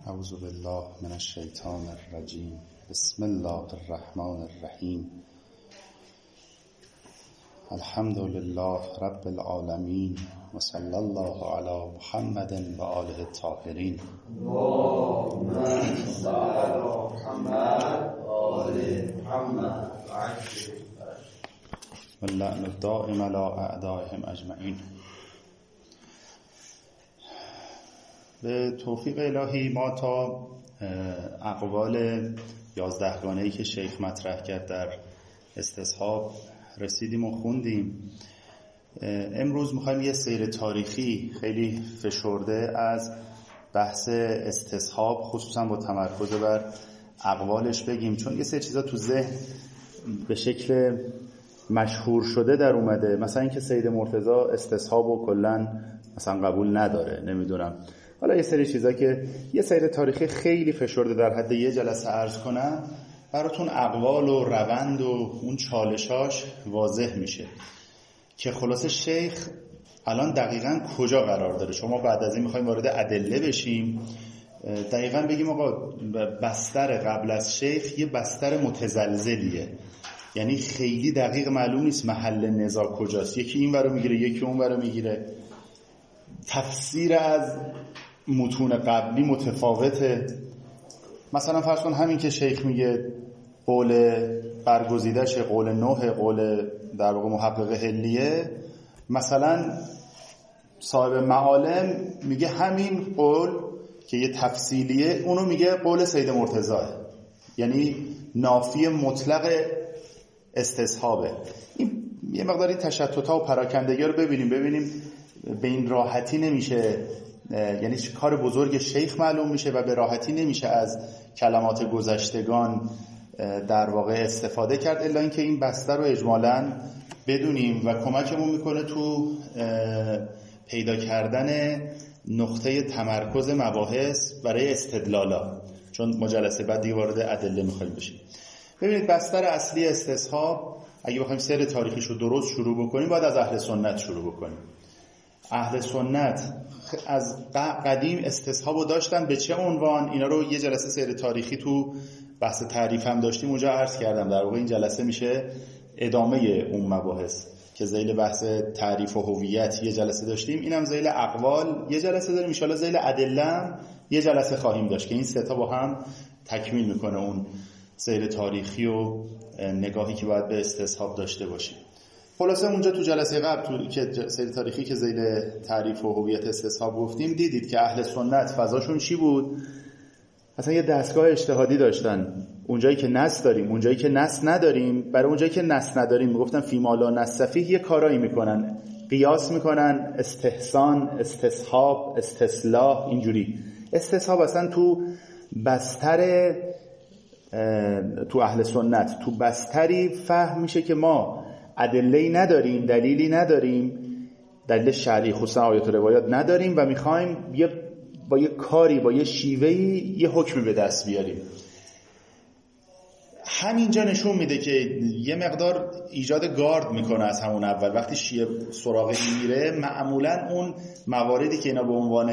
اعوذ بالله من الشیطان الرجیم. بسم الله الرحمن الرحیم. الحمد لله رب العالمین و صلی الله علی محمد و آله الطاهرین. اللهم صل علی محمد و آل محمد و اللعن الدائم علی اعدائهم اجمعین. به توفیق الهی ما تا اقوال 11 گانه‌ای که شیخ مطرح کرد در استصحاب رسیدیم و خوندیم. امروز میخوایم یه سیر تاریخی خیلی فشرده از بحث استصحاب خصوصا با تمرکز بر اقوالش بگیم، چون یه سری چیزا تو ذهن به شکل مشهور شده در اومده، مثلا اینکه سید مرتضی استصحاب و کلا مثلا قبول نداره، نمیدونم. حالا یه سری چیزا که یه سیر تاریخی خیلی فشرده در حد یه جلسه عرض کنم براتون اقوال و روند و اون چالشاش واضح میشه که خلاصه شیخ الان دقیقاً کجا قرار داره. شما بعد از این میخوایم وارد ادله بشیم، دقیقاً بگیم آقا بستر قبل از شیخ یه بستر متزلزلیه، یعنی خیلی دقیق معلوم نیست محل نزاع کجاست، یکی این ورو میگیره یکی اون ورو میگیره، تفسیر از متون قبلی متفاوته. مثلا فرض کن همین که شیخ میگه قول برگزیدش قول نوح، قول در واقع محقق حلیه، مثلا صاحب معالم میگه همین قول که یه تفصیلیه اونو میگه قول سید مرتضی، یعنی نافی مطلق استصحابه. این یه مقداری تشتت‌ها و پراکندگی رو ببینیم به این راحتی نمیشه، یعنی کار بزرگ شیخ معلوم میشه و به راحتی نمیشه از کلمات گذشتگان در واقع استفاده کرد، الا اینکه این بستر رو اجمالاً بدونیم و کمکمون میکنه تو پیدا کردن نقطه تمرکز مباحث برای استدلالا، چون مجلسه بعد دیگه وارد ادله میخوایم بشیم. ببینید بستر اصلی استصحاب اگه بخوایم سیر تاریخیش رو درست شروع بکنیم باید از اهل سنت شروع بکنیم. اهل سنت از قدیم استصحابو داشتن. به چه عنوان؟ اینا رو یه جلسه سیر تاریخی تو بحث تعریف هم داشتیم، اونجا عرض کردم. در واقع این جلسه میشه ادامه اون مباحث که ذیل بحث تعریف و هویت یه جلسه داشتیم، اینم ذیل اقوال یه جلسه داریم، ان شاءالله ذیل ادله یه جلسه خواهیم داشت که این سه تا با هم تکمیل میکنه اون سیر تاریخی و نگاهی که باید به استصحاب داشته باشیم. خلاصه اونجا تو جلسه قبل که سیر تاریخی که ذیل تعریف و هویت استصحاب گفتیم، دیدید که اهل سنت فضاشون چی بود؟ اصلا یه دستگاه اجتهادی داشتن. اونجایی که نص داریم، اونجایی که نص نداریم، برای اونجایی که نص نداریم میگفتن فیما لا نص فیه، یه کارایی میکنن، قیاس میکنن، استحسان، استصحاب، استصلاح، اینجوری. استصحاب اصلا تو بستر تو اهل سنت تو بستری فهم میشه که ما ادله‌ای نداریم، دلیلی نداریم، دلیل شرعی خصوصا آیات و روایات نداریم و میخوایم با یه کاری، با یه شیوهی یه حکمی به دست بیاریم. همینجا نشون میده که یه مقدار ایجاد گارد میکنه از همون اول. وقتی شیعه سراغ میره معمولا اون مواردی که اینا به عنوان،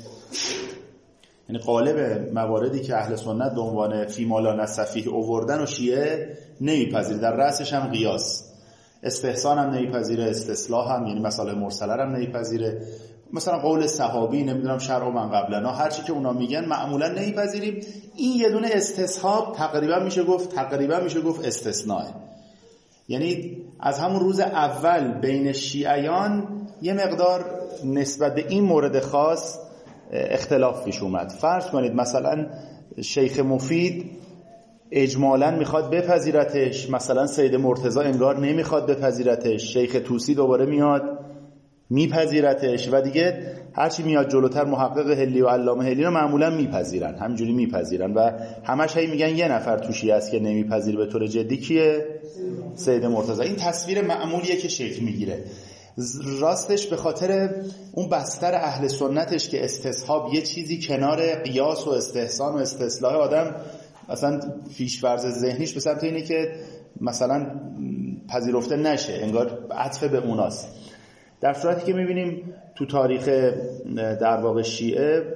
یعنی قالب مواردی که اهل سنت به عنوان فیما لا نص فیه آوردن و شیعه نمیپذیره، در رأسش هم قیاس، استحسان هم نمیپذیره، استصلاح هم یعنی مسائل مرسله هم نمیپذیره، مثلا قول صحابی، نمیدونم شرع و من قبلنا، هر چی که اونا میگن معمولا نمیپذیریم. این یه دونه استصحاب تقریبا میشه گفت استثناء. یعنی از همون روز اول بین شیعیان یه مقدار نسبت به این مورد خاص اختلاف پیش اومد. فرض کنید مثلا شیخ مفید اجمالاً میخواد بپذیرتش، مثلا سید مرتضی انگار نمیخواد بپذیرتش، شیخ طوسی دوباره میاد میپذیرتش و دیگه هرچی میاد جلوتر محقق حلی و علامه حلی رو معمولاً میپذیرن، همینجوری میپذیرن و همش هی میگن یه نفر توشی هست که نمیپذیره به طور جدی، کیه؟ سید مرتضی. این تصویر معمولیه که شیخ میگیره. راستش به خاطر اون بستر اهل سنتش که استصحاب یه چیزی کنار قیاس و استحسان و استصلاح، آدم اصلا پیش‌فرض ذهنیش به سمت اینه که مثلا پذیرفته نشه، انگار عطف به اوناست. در صورتی که میبینیم تو تاریخ در واقع شیعه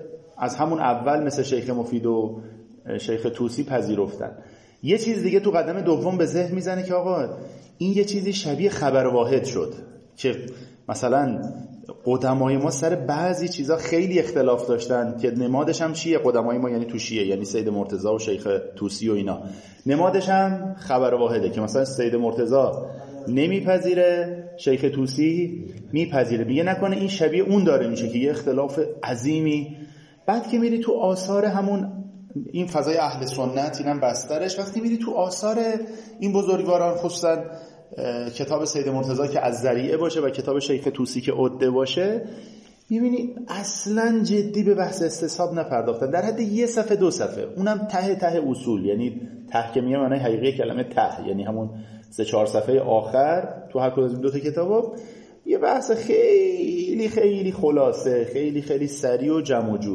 از همون اول مثل شیخ مفید و شیخ طوسی پذیرفتن. یه چیز دیگه تو قدم دوم به ذهن میزنه که آقا این یه چیزی شبیه خبر واحد شد که مثلا قدمای ما سر بعضی چیزا خیلی اختلاف داشتن که نمادش هم چیه؟ قدمای ما یعنی تو شیعه، یعنی سید مرتضی و شیخ طوسی و اینا، نمادش هم خبر واحده که مثلا سید مرتضی نمیپذیره، شیخ طوسی میپذیره. میگه نکنه این شبیه اون داره میشه که یه اختلاف عظیمی. بعد که میری تو آثار همون این فضای اهل سنت، اینم بسترش، وقتی میری تو آثار این بزرگواران، خصوصا کتاب سید مرتضی که از ذریعه باشه و کتاب شیخ طوسی که عده باشه، میبینی اصلا جدی به بحث استصحاب نپرداختن، در حد یه صفحه دو صفحه، اونم ته اصول. یعنی ته که میگه معنی حقیقی کلمه ته، یعنی همون 3-4 صفحه آخر تو هر کدوم از این دو تا کتابا یه بحث خیلی خیلی خلاصه، خیلی خیلی سریع و جمع و جور.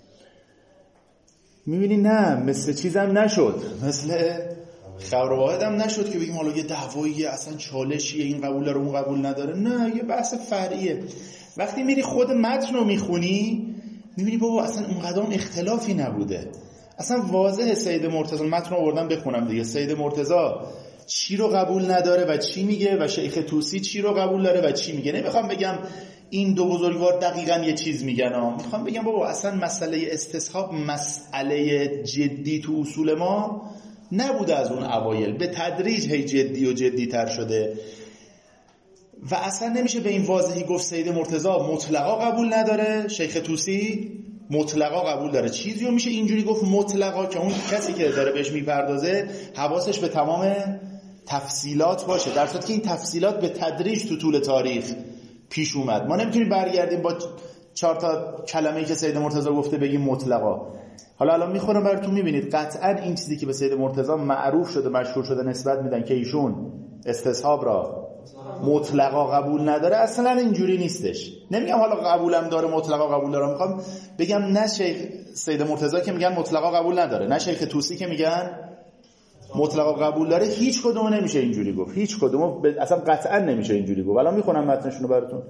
میبینی نه مثل چیزم نشد، مثل خبر واحد هم نشد که بگیم حالا یه دعواییه، اصلا چالشیه، این قبول داره اون قبول نداره. نه، یه بحث فرعیه. وقتی میری خود متن رو میخونی میبینی بابا اصلا اونقدر اختلافی نبوده، اصلا واضحه. سید مرتضی، متن رو آوردم بخونم دیگه، سید مرتضی چی رو قبول نداره و چی میگه و شیخ طوسی چی رو قبول داره و چی میگه. نمیخوام بگم این دو بزرگوار دقیقاً یه چیز میگن، میخوام بگم بابا اصلا مسئله استصحاب مسئله جدی تو اصول ما نبوده. از اون اوایل به تدریج هی جدی و جدی تر شده و اصلا نمیشه به این واضحی گفت سید مرتضی مطلقا قبول نداره، شیخ طوسی مطلقا قبول داره. چیزی رو میشه اینجوری گفت مطلقا که اون کسی که داره بهش میپردازه حواسش به تمام تفصیلات باشه، در صورتی که این تفصیلات به تدریج تو طول تاریخ پیش اومد. ما نمیتونیم برگردیم با 4 تا کلمه‌ای که سید مرتضی گفته بگیم مطلقا. حالا الان میخورم براتون، میبینید قطعا این چیزی که به سید مرتضی معروف شده، مشهور شده، نسبت میدن که ایشون استصحاب را مطلقا قبول نداره، اصلا اینجوری نیستش. نمیگم حالا قبولم داره مطلقا قبول داره، میخوام بگم نه شیخ سید مرتضی که میگن مطلقا قبول نداره، نه شیخ طوسی که میگن مطلقا قبول داره، هیچ کدوم نمیشه اینجوری گفت، هیچ کدوم اصلا قطعا نمیشه اینجوری گفت. الان میخونم متنشونو براتون.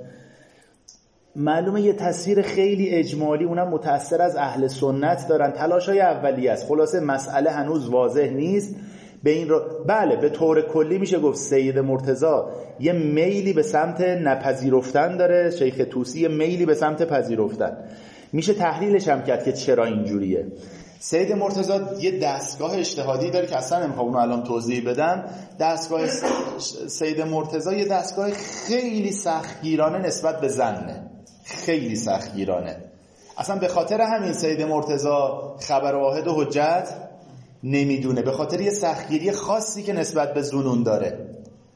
معلومه یه تصویر خیلی اجمالی، اونم متأثر از اهل سنت دارن، تلاشای اولیه است. خلاصه مسئله هنوز واضح نیست. به این رو بله به طور کلی میشه گفت سید مرتضی یه میلی به سمت نپذیرفتن داره، شیخ طوسی یه میلی به سمت پذیرفتن. میشه تحلیلش هم کرد که چرا اینجوریه. سید مرتضی یه دستگاه اجتهادی داره که اصلا نمیخوام اونو الان توضیح بدم. دستگاه سید مرتضی یه دستگاه خیلی سختگیرانه نسبت به زنه، خیلی سختگیرانه. اصلا به خاطر همین سید مرتضی خبر واحد و حجت نمیدونه، به خاطر یه سختگیری خاصی که نسبت به ظنون داره.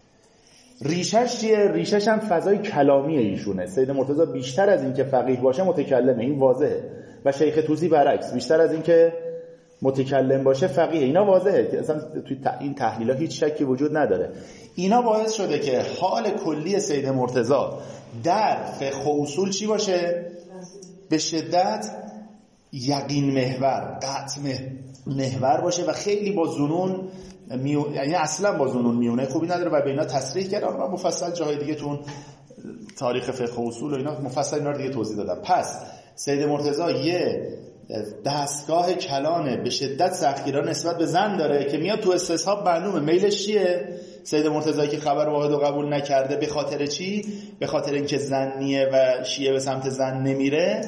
ریشش چیه؟ ریشش هم فضای کلامی ایشونه. سید مرتضی بیشتر از این که فقیه باشه متکلمه، این واضحه، و شیخ طوسی برعکس، بیشتر از این که متکلم باشه فقیه. اینا واضحه که اصلا توی این تحلیل‌ها هیچ شکی وجود نداره. اینا باعث شده که حال کلی سید مرتضی در فقه و اصول چی باشه؟ به شدت یقین محور، قطع محور باشه و خیلی با ظنون یعنی اصلا با ظنون میونه خوبی نداره و به اینا تصریح کردم و مفصل جاهای دیگه تون تاریخ فقه و اصول و اینا مفصل اینا رو دیگه توضیح دادم. پس سید مرتضی یه دستگاه کلانه به شدت سختگیرانه نسبت به زن داره که میاد تو استصحاب. معلومه میلش چیه؟ سید مرتضی که خبر واحد رو قبول نکرده به خاطر چی؟ به خاطر اینکه زنیه و شیعه به سمت زن نمیره.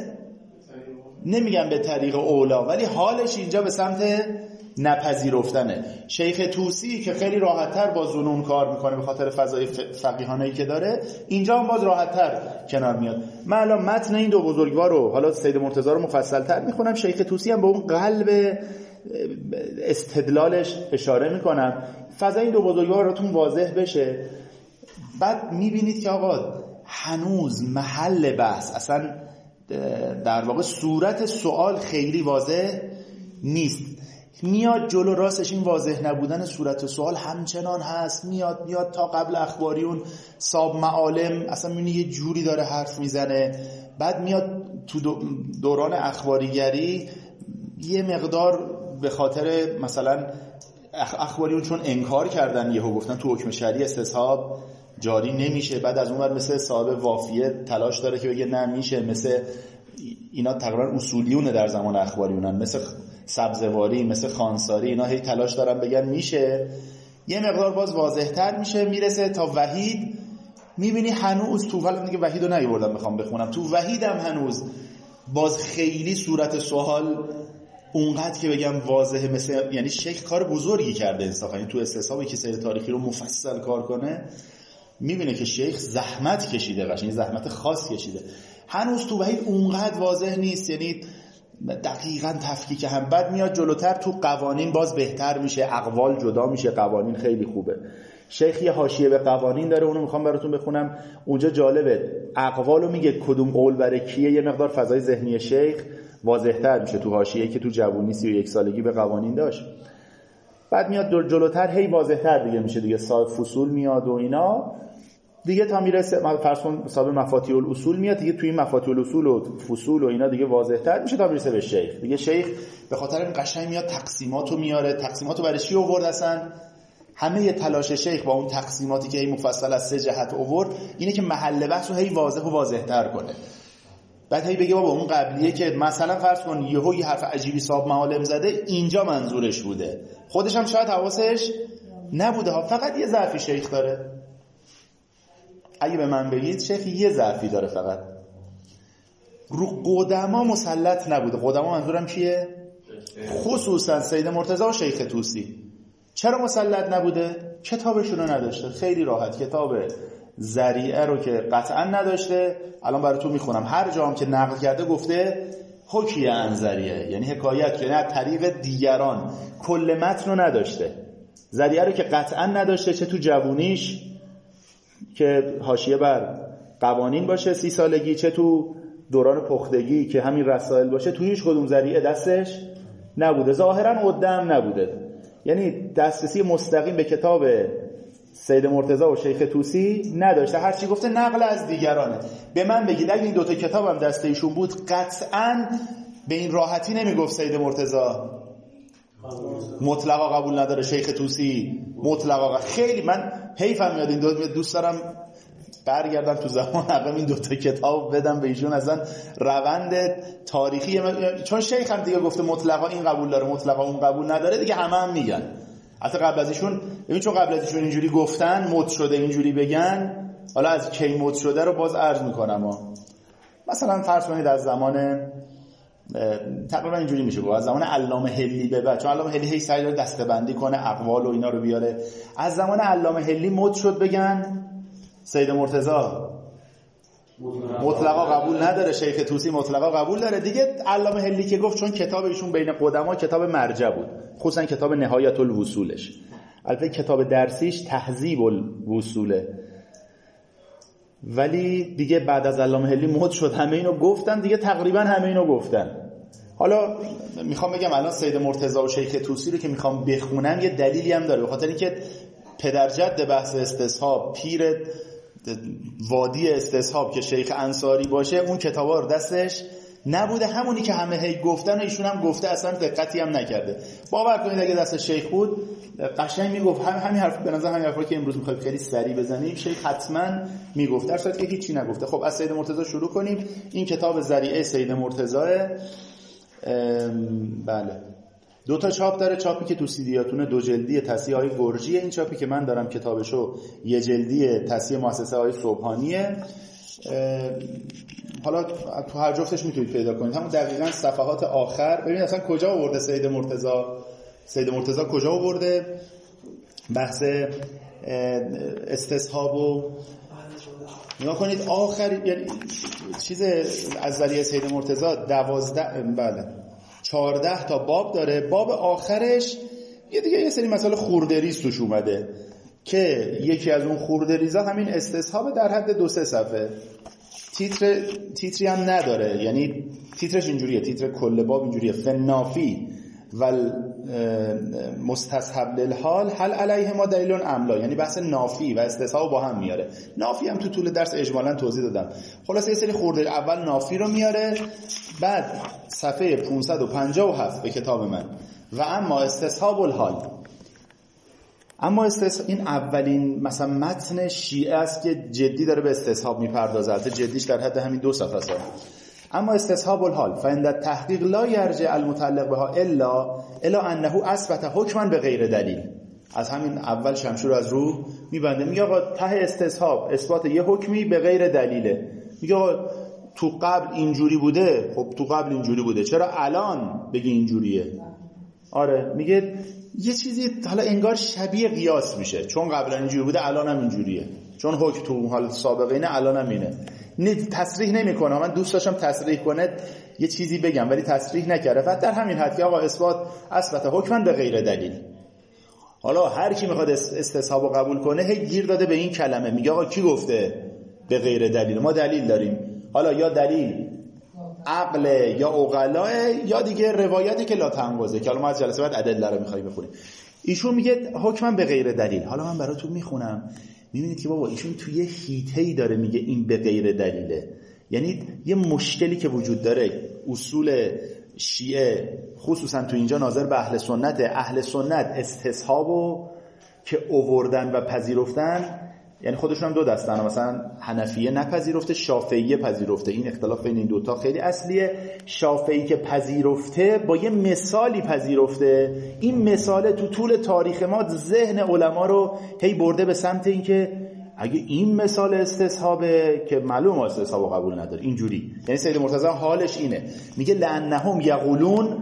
نمیگم به طریق اولا، ولی حالش اینجا به سمت نپذیرفتنه. شیخ طوسی که خیلی راحت‌تر با ظنون کار میکنه به خاطر فضای فقیهانه‌ای که داره، اینجا هم باز راحت‌تر کنار میاد. من الان متن این دو بزرگوار رو، حالا سید مرتضی رو مفصل‌تر میخونم، شیخ طوسی هم به اون قلب استدلالش اشاره میکنم، فضای این دو بزرگوار رو تون واضح بشه. بعد میبینید که آقا هنوز محل بحث، اصلا در واقع صورت سوال خیلی واضح نیست. میاد جلو راستش این واضح نبودن صورت سوال همچنان هست، میاد تا قبل اخباریون صاب معالم اصلا میبینی یه جوری داره حرف میزنه. بعد میاد تو دوران اخباریگری یه مقدار به خاطر مثلا اخباریون چون انکار کردن، یهو گفتن تو حکم شرعی استصحاب جاری نمیشه. بعد از اون ور مثل صاحب وافیه تلاش داره که بگه نه میشه، مثل اینا تقریبا اصولیونه در زمان اخباریونن، مثل سبزواری، مثل خانساری، اینا هی تلاش دارن بگن میشه. یه مقدار باز واضح‌تر میشه، میرسه تا وحید، میبینی هنوز تو، حالا دیگه وحید رو نیاوردم میخوام بخونم، تو وحید هم هنوز باز خیلی صورت سوال اونقدر که بگم واضحه، مثل یعنی شیخ کار بزرگی کرده انصافا. یعنی تو استصحابی که سیر تاریخی رو مفصل کار کنه میبینه که شیخ زحمت کشیده، قشنگ زحمت خاص کشیده. هنوز تو وحید اونقدر واضح نیست، یعنی دقیقاً تفکیک هم. بعد میاد جلوتر تو قوانین باز بهتر میشه، اقوال جدا میشه، قوانین خیلی خوبه. شیخ یه حاشیه به قوانین داره، اونو میخوام براتون بخونم. اونجا جالبه، اقوالو میگه کدوم قول برای کیه، یه مقدار فضای ذهنی شیخ واضح‌تر میشه تو حاشیه‌ای که تو جوونی 31 سالگی به قوانین داشت. بعد میاد جلوتر هی واضح‌تر دیگه میشه دیگه، فصول میاد و اینا دیگه، تا میرسه فرض کن صاحب مفاتیح الاصول میاد دیگه، توی این مفاتیح الاصول و فصول و اینا دیگه واضح‌تر میشه تا میرسه به شیخ. دیگه شیخ به خاطر این قشنگ میاد تقسیماتو میاره. تقسیماتو برای چی آورد اصلا؟ همه ی تلاش شیخ با اون تقسیماتی که هی مفصل از 3 جهت آورد اینه که محل بحث رو هی واضح و واضح‌تر کنه. بعد هی بگه بابا اون قبلیه که مثلا فرض کن یهو یه حرف عجیبی صاحب معالم زده، اینجا منظورش بوده، خودش هم شاید حواسش نبوده ها. فقط یه ضعفی شیخ داره، اگه به من بگید شیخ یه ضعفی داره، فقط رو قدما مسلط نبوده. قدما منظورم کیه؟ خصوصا سید مرتضی و شیخ طوسی. چرا مسلط نبوده؟ کتابشون رو نداشته. خیلی راحت، کتاب ذریعه رو که قطعا نداشته. الان براتون میخونم، هر جا هم که نقل کرده گفته حکیه عن ذریعه، یعنی حکایت، یعنی از طریق دیگران، کل متن رو نداشته. ذریعه رو که قطعا نداشته، چه تو جوونیش که حاشیه بر قوانین باشه 30 سالگی، چه تو دوران پختگی که همین رسائل باشه، تو هیچ کدوم ذریعه دستش نبوده. ظاهرا قدام نبوده، یعنی دسترسی مستقیم به کتاب سید مرتضی و شیخ طوسی نداشته. هر چی گفته نقل از دیگرانه. به من بگید اگه این دوتا کتاب هم دست ایشون بود، قطعاً به این راحتی نمیگفت سید مرتضی مطلقا قبول نداره، شیخ طوسی مطلقا. خیلی من حیفم میاد این دوست دارم برگردم تو زمان عقب این دوتا کتاب بدم به ایشون، اصلا روند تاریخی چون شیخ هم دیگه گفته مطلقا این قبول داره مطلقا اون قبول نداره دیگه، هم میگن. حتی قبل از ایشون، ببین چون قبل از ایشون اینجوری گفتن مد شده اینجوری بگن، حالا از کی مد شده رو باز عرض میکنم. مثلا فرض کنید از زمان تقریبا اینجوری میشه گفت از زمان علامه حلی به بعد، چون علامه حلی هی سعی داره دسته‌بندی کنه اقوال و اینا رو بیاره. از زمان علامه حلی مد شد بگن سید مرتضی مطلقا قبول نداره، شیخ طوسی مطلقا قبول داره. دیگه علامه حلی که گفت، چون کتاب ایشون بین قدما کتاب مرجع بود، خصوصا کتاب نهایت الوصولش، البته کتاب درسیش تهذیب الوصوله، ولی دیگه بعد از علامه حلی مد شد همه اینو گفتن دیگه، تقریبا همه اینو گفتن. حالا میخوام بگم الان سید مرتضی و شیخ طوسی رو که میخوام بخونم یه دلیلی هم داره، به خاطر اینکه پدرجد بحث استصحاب، پیر وادی استصحاب که شیخ انصاری باشه، اون کتابا رو دستش نبوده. همونی که همه هی گفتن و ایشون هم گفته، اصلا دقتی هم نکرده. باور کنید اگه دست شیخ بود قشنگ میگفت. همین حرف به نظر همین حرفا که امروز میخوایم خیلی سریع بزنیم، شیخ حتما میگفت، در صورتی که هیچی نگفته. خب از سید مرتضی شروع کنیم. این کتاب ذریعه سید مرتضی، بله، 2 تا چاپ داره. چاپی که تو سیدیاتون 2 جلدی تصحیح های گرجیه، این چاپی که من دارم کتابشو 1 جلدی تصحیح مؤسسه های صبحانیه. حالا تو هر جفتش میتونید پیدا کنید. همون دقیقاً صفحات آخر ببینید اصلا کجا آورده سید مرتضی کجا آورده بحث استصحاب و نگاه کنید. آخر یعنی چیز از ذریعه سید مرتضی 14 تا باب داره. باب آخرش یه سری مسائل خورده‌ریز توش اومده که یکی از اون خورده‌ریزا همین استصحاب در حد 2-3 صفحه. تیتری هم نداره، یعنی تیترش اینجوریه، تیتر کل باب اینجوریه: فنافی و مستصحب للحال هل علیه ما دلیل املا، یعنی بحث نافی و استصحاب با هم میاره. نافی هم تو طول درس اجمالاً توضیح دادم. خلاصه یه سری خورده اول نافی رو میاره، بعد صفحه 557 به کتاب من و اما استصحاب الحال. اما این اولین مثلا متن شیعه است که جدی داره به استصحاب میپردازه. البته جدیش در حد همین 2 صفحه است. اما استصحاب الحال فعند التحقیق لا یرجع المتعلق بها الا انه اثبت حکما به غیر دلیل. از همین اول شمشیر از رو میبنده، میگه آقا ته استصحاب اثبات یه حکمی به غیر دلیله. میگه آقا تو قبل اینجوری بوده، خب تو قبل اینجوری بوده، چرا الان بگی اینجوریه؟ آره میگه یه چیزی حالا انگار شبیه قیاس میشه، چون قبلا اینجوری بوده الان هم اینجوریه، چون حکم تو حال سابقه اینه الان هم اینه. تصریح نمیکنه. من دوست داشتم تصریح کنه یه چیزی بگم ولی تصریح نکرده، فقط در همین حد که آقا اثبات حکما به غیر دلیل. حالا هر کی میخواد استصحاب رو قبول کنه هی گیر داده به این کلمه، میگه آقا کی گفته به غیر دلیل؟ ما دلیل داریم. حالا یا دلیل عقل یا عقلا یا دیگه روایتی که لا تنقضه، که حالا ما از جلسه بعد ادله رو میخوایم بخونیم. ایشون میگه حکما به غیر دلیل. حالا من براتون میخونم، میبینید که بابا ایشون توی هیته‌ای داره میگه این به غیر دلیله. یعنی یه مشکلی که وجود داره، اصول شیعه خصوصا تو اینجا ناظر به اهل سنت. اهل سنت استصحابو که اووردن و پذیرفتن، یعنی خودشون هم دو دستن، مثلا حنفیه نپذیرفته، شافعیه پذیرفته. این اختلاف بین این دوتا خیلی اصلیه. شافعی که پذیرفته با یه مثالی پذیرفته، این مثال تو طول تاریخ ما ذهن علما رو هی برده به سمت این که اگه این مثال استصحابه که معلوم استصحابو قبول نداره اینجوری. یعنی سید مرتضی حالش اینه، میگه لعنهم یقولون،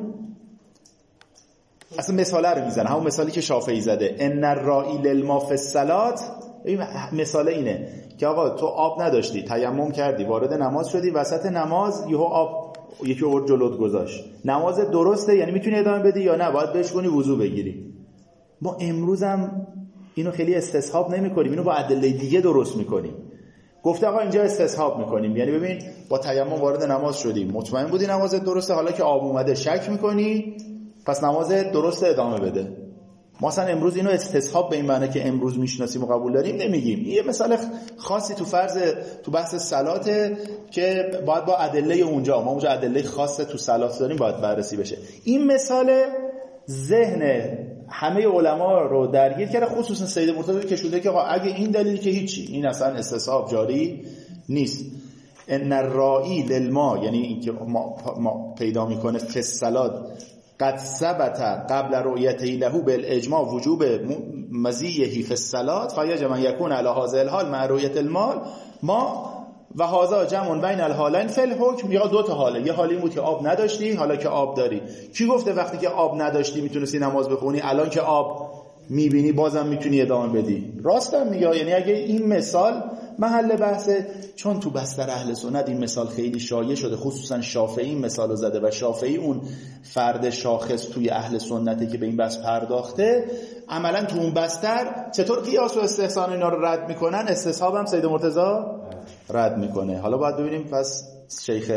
اصلا مثاله رو میزنه، همون مثالی که شافعی زده، ان الرائی للما فی الصلاه. این مثال اینه که آقا تو آب نداشتی، تیمم کردی، وارد نماز شدی، وسط نماز یهو آب یکی آورد جلوت گذاشت، نماز درسته؟ یعنی میتونی ادامه بدی یا نه باید بشکنی وضو بگیری؟ ما امروزم اینو خیلی استصحاب نمی‌کنیم، اینو با ادله دیگه درست می‌کنیم. گفته آقا اینجا استصحاب می‌کنیم، یعنی ببین با تیمم وارد نماز شدی، مطمئن بودی نمازت درسته، حالا که آب اومده شک می‌کنی، پس نمازت درسته ادامه بده. ما اصلا امروز اینو استصحاب به این معنی که امروز میشناسیم و قبول داریم نمیگیم. این یه مثال خاصی تو بحث صلاته که باید با ادله اونجا، ما اونجا ادله خاصه تو صلات داریم، باید بررسی بشه. این مثال ذهن همه علما رو درگیر کرده، خصوصا سید مرتضی کشوده که اگه این دلیلی که هیچی، این اصلا استصحاب جاری نیست. ان الرائی للما، یعنی اینکه ما پیدا میکنه فی الصلاه قد ثبت قبل رؤیته له بالاجماع وجوب مزیه فی الصلاه فیجب ان یکون علی هذا الحال مع رؤیت المال ما و هذا جمع بین الحالین فی الحکم. یا دو تا حاله، یه حالی بود که آب نداشتی، حالا که آب داری. کی گفته وقتی که آب نداشتی میتونستی نماز بخونی، الان که آب میبینی بازم میتونی ادامه بدی؟ راستم میگه. یعنی اگه این مثال محل بحثه، چون تو بستر اهل سنت این مثال خیلی شایع شده، خصوصا شافعی این مثالو زده و شافعی اون فرد شاخص توی اهل سنته که به این بحث پرداخته، عملا تو اون بستر چطور قیاس و استحسان اینا رو رد میکنن، استصحاب هم سید مرتضی رد میکنه. حالا باید ببینیم پس شیخ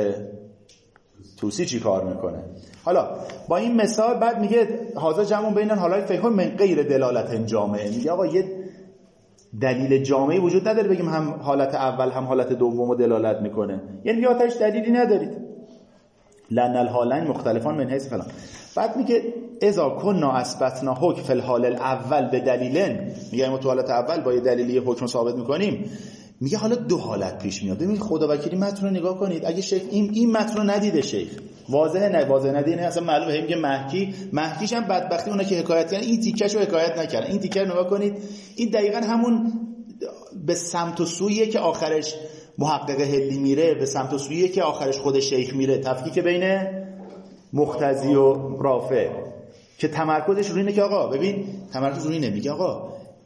توسی چی کار میکنه. حالا با این مثال بعد میگه هذا جمع بین الحالین فی الحکم من غیر دلالت جامعه. میگه آقا یه دلیل جامعی وجود نداره بگیم هم حالت اول هم حالت دوم دلالت میکنه، یعنی یا آتش دلیلی ندارید. لأن الحالین مختلفان من حیث فلان. بعد میگه اذا كنا اثبتنا حکم فی الحال الاول به دلیلن، میگه ما تو حالت اول با یه دلیلی حکم ثابت میکنیم. میگه حالا دو حالت پیش میاد. ببینید خدا وکیلی متن رو نگاه کنید. اگه شیخ این متن رو ندیده، شیخ واضح ندیده، اصلا معلومه میگه مهدیش هم بدبختی اونا که حکایت کردن این تیکه‌شو حکایت نکردن. این تیکه رو نگاه کنید، این دقیقاً همون به سمت و سویه که آخرش محقق هلی میره، به سمت و سویه که آخرش خود شیخ میره، تفکیک بین مقتضی و رافع، که تمرکزش روی اینه که آقا ببین، تمرکز روی اینه، میگه آقا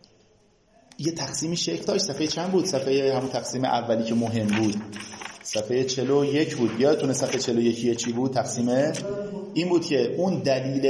یه تقسیمی شیخ داشت. صفحه چند بود؟ صفحه همون تقسیم اولی که مهم بود، صفحه 41 بود. یادتونه صفحه 41 چی بود؟ تقسیم این بود که اون دلیل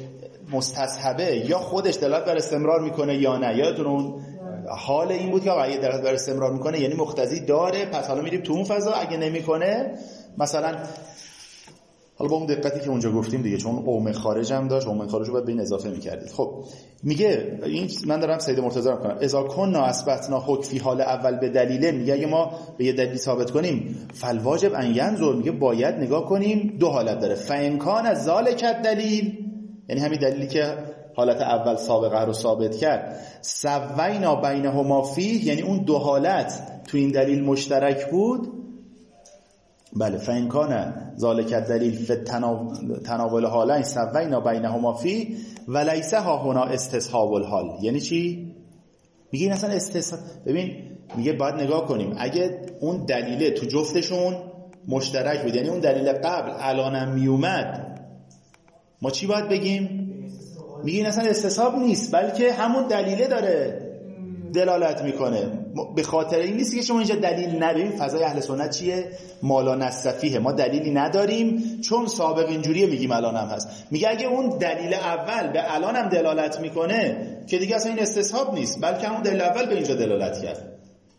مستصحبه یا خودش دلالت بر استمرار میکنه یا نه. یادتون اون حال این بود که آقا اگه دلالت بر استمرار میکنه یعنی مقتضی داره، پس حالا میریم تو اون فضا. اگه نمیکنه مثلا، حالا با اون دقتی که اونجا گفتیم دیگه، چون قوم خارج هم داشت، قوم خارج رو باید به این اضافه می‌کردید. خب میگه این، من دارم سید مرتضی رو می‌کنم، اذا كنا اثبتنا حکم فی حال اول به دلیل، میگه اگه ما به یه دلیل ثابت کنیم فالواجب ان ینظر، میگه باید نگاه کنیم دو حالت داره. فامکان از ذالک دلیل، یعنی همین دلیلی که حالت اول سابقه رو ثابت کرد، سوینا بینهما فیه، یعنی اون دو حالت تو این دلیل مشترک بود. بله فإن کان ذالک الدلیل فی تناول حالین سوینا بینهما فی ولیس ها هنا استصحاب الحال. یعنی چی؟ میگه این اصلا ببین میگه باید نگاه کنیم اگه اون دلیله تو جفتشون مشترک بود، یعنی اون دلیل قبل الانم میومد، ما چی باید بگیم؟ میگه این اصلا استصحاب نیست، بلکه همون دلیله داره دلالت میکنه. به خاطر این نیست که شما اینجا دلیل نداریم. فضای اهل سنت چیه؟ مالا نستفیه، ما دلیلی نداریم چون سابق اینجوریه میگیم الان هم هست. میگه اگه اون دلیل اول به الان هم دلالت میکنه که دیگه اصلا این استصحاب نیست، بلکه همون دلیل اول به اینجا دلالت کرد،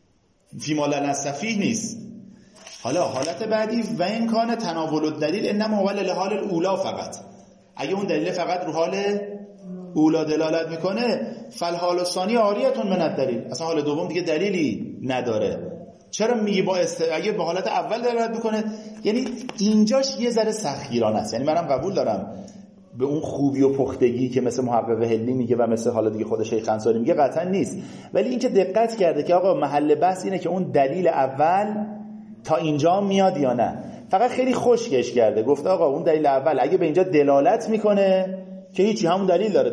فی مالا نستفیه نیست. حالا حالت بعدی و این کان تناول الدلیل انما هو لحال الاولا فقط. اگه اون دلیل فقط رو حال اولا دلالت میکنه فالحال الثانی عاریه من الدلیل، اصلا حال دوم دیگه دلیلی نداره. چرا میگی اگه به حالت اول دلالت میکنه؟ یعنی اینجاش یه ذره سختگیرانه است. یعنی منم قبول دارم به اون خوبی و پختگی که مثل محقق هلی میگه و مثل حالا دیگه خود شیخ انصاری میگه قطعا نیست، ولی این که دقت کرده که آقا محل بحث اینه که اون دلیل اول تا اینجا میاد یا نه. فقط خیلی خشکش کرده، گفته آقا اون دلیل اول اگه به اینجا دلالت میکنه که هیچی، همون دلیل داره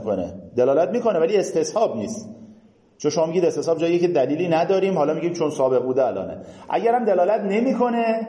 دلالت میکنه ولی استصحاب نیست. چون شما میگید استصحاب جایی که دلیلی نداریم، حالا میگیم چون سابق بوده الانه. اگرم دلالت نمیکنه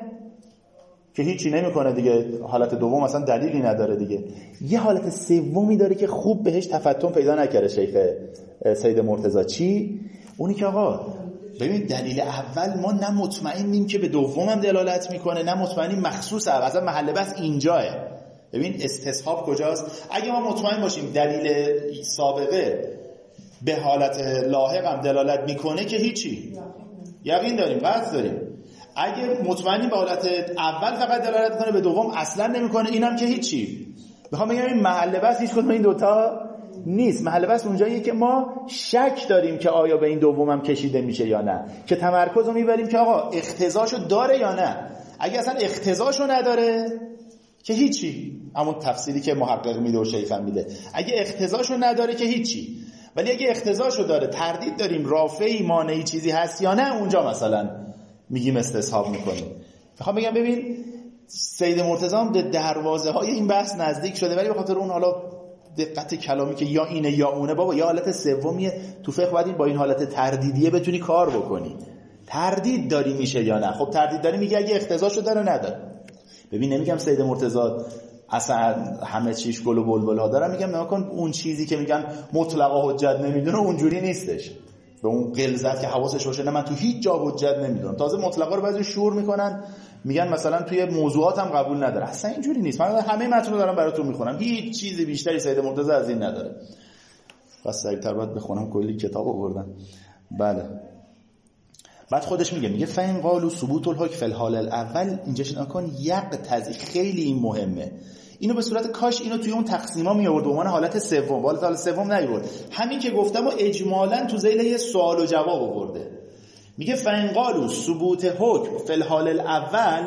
که هیچی نمیکنه دیگه، حالت دوم اصلا دلیلی نداره دیگه. یه حالت سومی داره که خوب بهش تفتن پیدا نکرده شیخ سید مرتضی. چی؟ اونی که آقا ببین دلیل اول ما نه مطمئنیم که به دومم دلالت میکنه، نه مطمئنیم مخصوص اصلا محل بحث اینجاه. ببین استصحاب کجاست؟ اگه ما مطمئن باشیم دلیل سابقه به حالت لاحق هم دلالت میکنه که هیچی، یقین داریم، قطع داریم. اگه مطمئنیم به حالت اول فقط دلالت کنه به دوم اصلا نمیکنه، اینم که هیچی. میخوام بگم این محل بحث هیچ کدوم این دوتا نیست. محل بحث اونجاییه که ما شک داریم که آیا به این دومم کشیده میشه یا نه، که تمرکز رو میبریم که آقا اقتضاشو داره یا نه. اگه اصلا اقتضاشو نداره که هیچی، همون تفسیری که محقق میده و شیخ هم میده. اگه اقتضاشو نداره که هیچی، ولی اگه اقتضاشو داره، تردید داریم رافعی مانعی چیزی هست یا نه، اونجا مثلا میگیم استصحاب میکنیم. میخوام بگم ببین سید مرتضی هم به دروازه های این بحث نزدیک شده، ولی به خاطر اون حالا دقت کلامی که یا اینه یا اونه، بابا یا حالت سومیه تو فقه باید با این حالت تردیدیه بتونی کار بکنی. تردید داری میشه یا نه؟ خب تردید داری، میگه اگه اقتضاشو داره نداره. ببین نمیگم سید مرتضی اصلا همه چیش گل و بلبل ها دارم، میگم نگاه کن اون چیزی که میگن مطلقا حجت نمیدونه اونجوری نیستش، به اون غلظت که حواسش باشه نه من تو هیچ جا حجت نمیدونم. تازه مطلقا رو بعضی شور میکنن، میگن مثلا توی موضوعات هم قبول نداره. اصلا اینجوری نیست. من همه متن رو دارم براتون میخونم، هیچ چیزی بیشتری سید مرتضی از این نداره. بس سریعتر باید بخونم، کلی کتاب آوردن. بله بعد خودش میگه فین قالوا ثبوت الحکم فی الحال الاول، اینجاش نکن یقتضی، خیلی این مهمه. اینو به صورت کاش اینو توی اون تقسیما می آورد به عنوان حالت سوم، حالت سوم نیورد. همین که گفتم و اجمالاً تو ذیل یه سوال و جواب آورده. میگه فین قالوا ثبوت حکم فی الحال الاول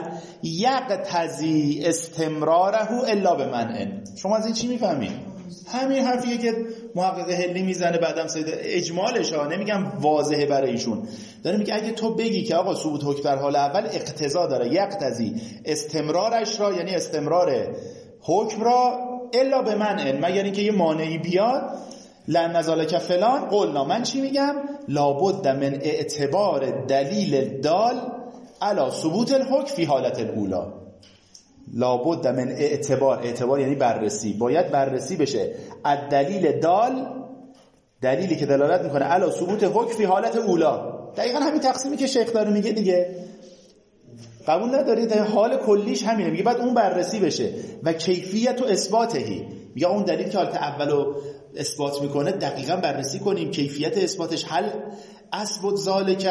یقتضی استمراره الا بمنع. شما از این چی میفهمید؟ همین حرفیه که محقق هلی میزنه بعدم سید اجمالش ها، نمیگم واضحه برای ایشون، داره میگه اگه تو بگی که آقا ثبوت حکم در حال اول اقتضا داره، یقتضی استمرارش را، یعنی استمرار حکم را، الا به منع، مگر اینکه یه مانعی بیاد، لن ذالک فلان قلنا، من چی میگم؟ لابد من اعتبار دلیل دال علی ثبوت الحکم فی حالت الاولا. لابد من اعتبار یعنی بررسی، باید بررسی بشه الدلیل دال، دلیلی که دلالت میکنه علی ثبوت حکم فی حالت اولا. دقیقاً همین تقسیمی که شیخ داره میگه دیگه، قبول ندارید؟ حال کلیش همینه. میگه بعد اون بررسی بشه و کیفیت و اثباتهی، میگه اون دلیل که حالت اولو اثبات میکنه دقیقاً بررسی کنیم، کیفیت اثباتش هل اثبت ذالک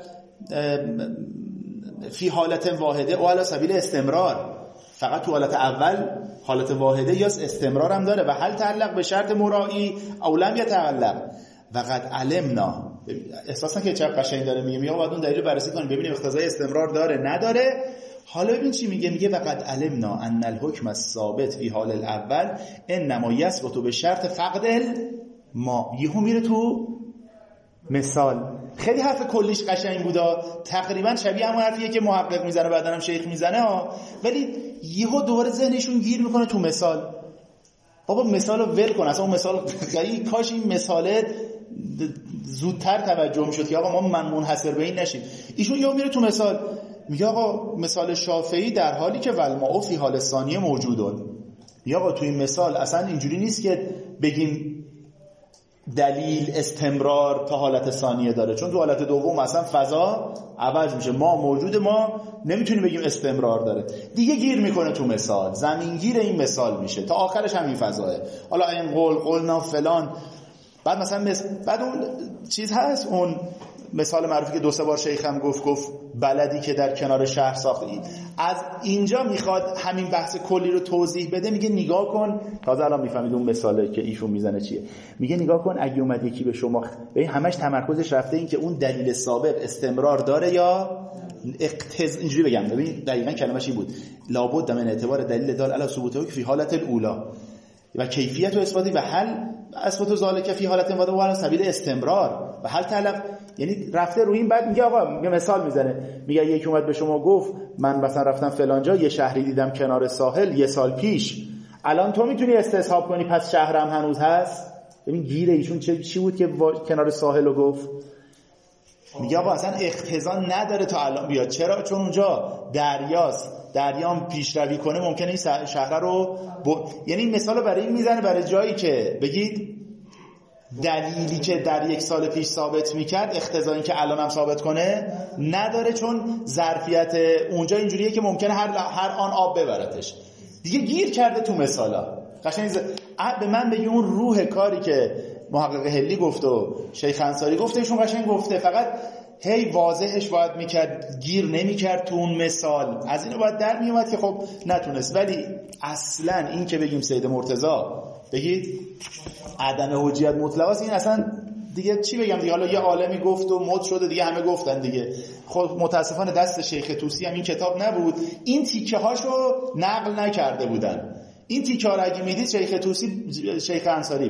فی حالت واحده و علی سبیل استمرار، فقط تو حالت اول حالت واحده یا استمرار هم داره، و هل تعلق به شرط مراعی او لم یتعلق و قد علمنا. احساسا که چقدر قشنگ داره میگه بعد اون دلیل رو بررسی کنیم ببینیم اقتضای استمرار داره نداره. حالا ببین چی میگه و قد علمنا ان الحکم الثابت فی حال الاول انما یثبت به شرط فقد ما. یهو میره تو مثال. خیلی حرف کلیش قشنگ بودا، تقریبا شبیه همون حرفیه که محقق میزنه بعدن هم شیخ میزنه ها، ولی یهو دوباره ذهنشون گیر میکنه تو مثال. بابا مثالو ول کن، اصلا اون مثال کاش این مثاله زودتر توجه میشد که آقا ما منحصر به این نشیم. ایشون یهو میره تو مثال میگه آقا مثال شافعی در حالی که والماء فی حال ثانیه موجودون. میگه آقا تو این مثال اصلا اینجوری نیست که بگیم دلیل استمرار تا حالت ثانیه داره، چون تو حالت دوم اصلا فضا عوض میشه، ما موجود، ما نمیتونیم بگیم استمرار داره. دیگه گیر میکنه تو مثال، زمینگیر این مثال میشه تا آخرش همین فضاه. حالا این قلنا فلان، بعد مثلا بعد اون چیز هست، اون مثال معروفی که 2-3 بار شیخم گفت بلدی که در کنار شهر ساخته. از اینجا میخواد همین بحث کلی رو توضیح بده. میگه نگاه کن، تازه الان میفهمید اون مثاله که ایشون میزنه چیه. میگه نگاه کن اگه اومد یکی به شما، ببین همش تمرکزش رفته این که اون دلیل سابق استمرار داره یا اینجوری بگم، ببین دقیقاً کلمش این بود، لابد من اعتبار دلیل دال علی ثبوته فی حالت الاولا و کیفیت و اثباتی و حل اثبات ذالک فی حالت و علی سبیل استمرار و حل طلب. یعنی رفته روی این. بعد میگه آقا، میگه مثال میزنه، میگه یکی اومد به شما گفت من مثلا رفتم فلان جا، یه شهری دیدم کنار ساحل 1 سال پیش، الان تو میتونی استصحاب کنی پس شهرم هنوز هست؟ ببین گیره ایشون چی بود که کنار ساحل رو گفت. میگه آقا اصلا اقتضا نداره تا الان بیاد. چرا؟ چون اونجا دریاست، دریام پیشروی کنه ممکنه این شهر رو یعنی این مثال رو برای این میزنه، برای جایی که بگید دلیلی که در 1 سال پیش ثابت میکرد اقتضا این که الان هم ثابت کنه نداره، چون ظرفیت اونجا اینجوریه که ممکنه هر آن آب ببرتش. دیگه گیر کرده تو مثالا. قشنگ به من بگی اون روح کاری که محقق هلی گفت و شیخ انصاری گفته، ایشون قشنگ گفته، فقط هی واضحش باید میکرد، گیر نمیکرد تو اون مثال. از اینو باید در میومد که خب نتونست. ولی اصلا این که بگیم سید مرتضی بگید عدم حجیت مطلق است، این اصلا دیگه چی بگم دیگه. حالا یه عالمی گفت و مد شده دیگه، همه گفتن دیگه. خب متاسفانه دست شیخ طوسی هم این کتاب نبود، این تیکه هاشو نقل نکرده بودن. این تیکه ها رو اگه میدید شیخ طوسی، شیخ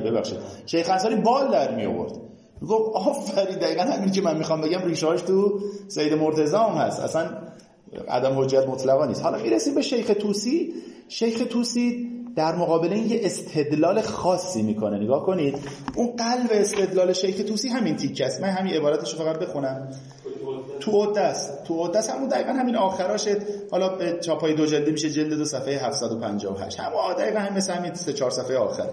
انصاری بال در می آورد، گفت آفرین دقیقاً همین که من میخوام بگم، ریشه هاش تو سید مرتضی هم هست، اصلا عدم حجیت مطلقا نیست. حالا میرسیم به شیخ طوسی. شیخ طوسی در مقابل این یه استدلال خاصی میکنه. نگاه کنید اون قلب استدلال شیخ طوسی همین تیکه است. من همین عبارتشو فقط بخونم. تو عدس همون دقیقاً همین آخراشه. حالا به چاپای 2 جلدی میشه، جلد 2 صفحه 758، همون دقیقاً هم مثل همین 3-4 صفحه آخر.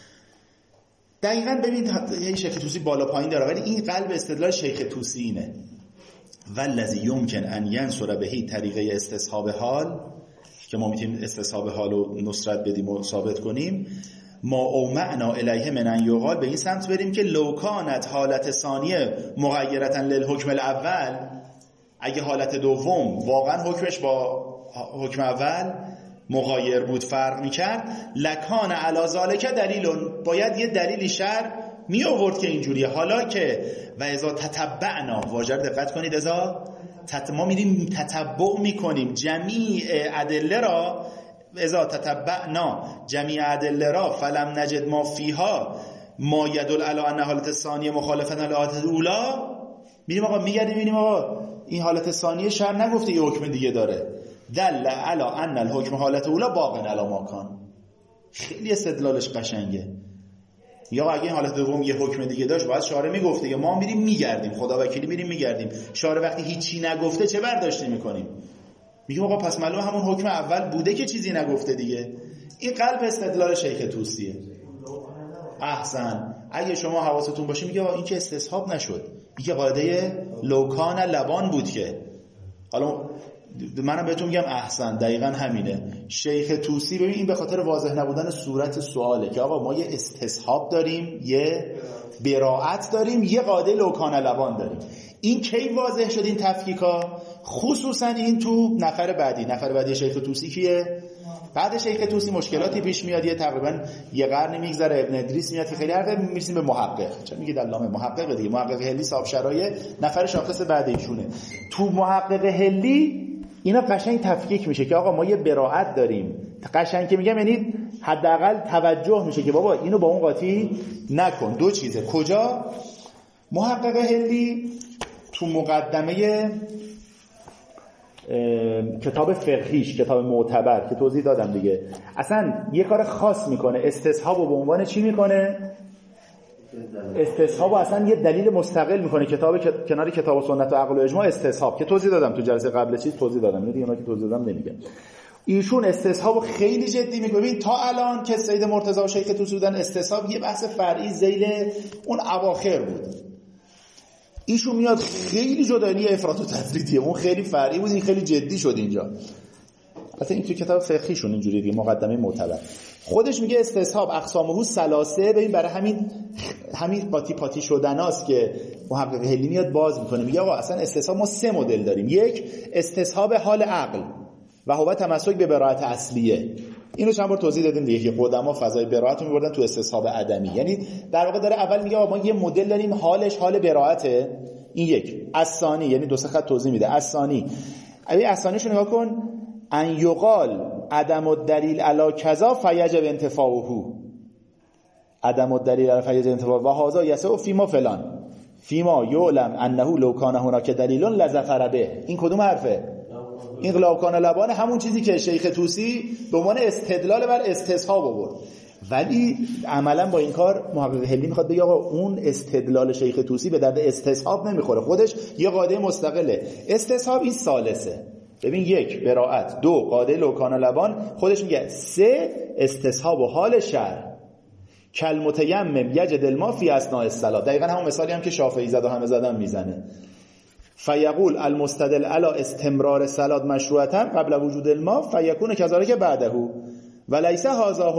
دقیقاً ببین این شیخ طوسی بالا پایین داره، ولی این قلب استدلال شیخ طوسی اینه: والذی یمکن ان ینصر بهی طریقه استصحاب حال، که ما میتونیم استصحاب حال رو نصرت بدیم و ثابت کنیم، ما او معنا الیه من ان یقال، به این سمت بریم که لو کانت حالت ثانیه مغیرتا للحکم الاول، اگه حالت دوم واقعا حکمش با حکم اول مغایر بود، فرق میکرد، لکان علی ذالک دلیلون، باید یه دلیلی شرع می آورد که اینجوریه. حالا که و اذا تتبعنا، واژه دقت کنید، اذا ما میریم تتبع میکنیم جمیع ادله را، اذا تتبعنا جمیع ادله را فلم نجد ما فیها ما یدل علی ان حالت ثانیه مخالفه لحالت الاولی، میریم آقا میگردیم میبینیم آقا این حالت ثانیه شرع نگفته یه حکم دیگه داره، دل علی ان الحکم حالت اولی باقی علی ما کان. خیلی استدلالش قشنگه. یا اگه این حالت دوم یه حکم دیگه داشت باید شارع میگفته، یا ما میریم میگردیم، خدا وکیلی میریم میگردیم، شارع وقتی هیچی نگفته چه برداشتی میکنیم؟ میگیم آقا پس معلومه همون حکم اول بوده که چیزی نگفته دیگه. این قلب استدلال شیخ طوسیه. احسن. اگه شما حواستون باشه میگه این که استصحاب نشد، این که قاعده لوکان لبان بود که. حالا منم بهتون میگم احسن، دقیقاً همینه. شیخ طوسی ببین این به خاطر واضح نبودن صورت سواله که آقا ما یه استصحاب داریم، یه براءت داریم، یه قاعده لوکان لبان داریم. این کی واضح شد این تفکیکا؟ خصوصا این تو نفر بعدی شیخ طوسی کیه؟ بعد شیخ طوسی مشکلاتی پیش میاد، یه تقریبا یه قرن میگذره، ابن ادریس میاد که خیلی حرف، میرسیم به محقق. چه میگه علامه محقق دیگه، محقق هلی صاحب شرایع نفر شاخص بعد ایشونه. تو محقق هلی اینا قشنگ تفکیک میشه که آقا ما یه براءت داریم. قشنگ که میگم یعنی حداقل توجه میشه که بابا اینو با اون قاطی نکن. دو چیزه، کجا؟ محقق هلی تو مقدمه کتاب فقهیش، کتاب معتبر که توضیح دادم دیگه، اصلا یه کار خاص میکنه. استصحاب رو به عنوان چی میکنه؟ استصحاب اصلا یه دلیل مستقل میکنه، کنار کتاب و سنت و عقل و اجماع استصحاب که توضیح دادم تو جلسه قبل چیز توضیح دادم، دیگه اونا که توضیح دادم نمیگم. ایشون استصحاب خیلی جدی میگه. ببین تا الان که سید مرتضی و شیخ طوسی بودن، استصحاب یه بحث فرعی ذیل اون اواخر بود. ایشون میاد خیلی جدایی افراط و تفریطیه، اون خیلی فرعی بود، این خیلی جدی شد اینجا. مثلا این تو کتاب فقهیشون اینجوری دیگه، مقدمه معتبر خودش میگه استصحاب اقسامه ثلاثه. ببین برای همین قاطی شدناست که محقق هلی میاد باز میکنه، میگه آقا اصلا استصحاب ما 3 مدل داریم. یک، استصحاب حال عقل و هو تمسک به براءت اصلیه. اینو چند بار توضیح دادیم دیگه که قدما فضای براءت رو میبردن تو استصحاب عدمی. یعنی در واقع داره اول میگه ما یه مدل داریم حالش حال براءته، این یک. الثانی، یعنی 2 خط توضیح میده. الثانی، الثانیشو نگاه کن، ان یقال عدم الدلیل علی کذا فیجب انتفاعه. عدم الدلیل علی فیجب انتفاعه و هذا یسع فیما فلان فیما یعلم انه لو کان هناک دلیل لظفر به. این کدوم حرفه؟ این لوکان لبان، همون چیزی که شیخ طوسی به عنوان استدلال بر استصحاب آورد. ولی عملا با این کار محقق هلی میخواد بگه آقا اون استدلال شیخ طوسی به درد استصحاب نمیخوره، خودش یه قاعده مستقله. استصحاب این ثالثه. ببین 1 براءت، 2 قاعده لوکان لبان، خودش میگه 3 استصحاب و حال شرع. کل متیمم یجد الماء فی اثناء الصلاه. دقیقاً همون مثالی هم که شافعی زد و همه زدن میزنه. فیقول المستدل علی استمرار صلات مشروعتا قبل وجود الماء فیکون کذالک بعده ولیس هذا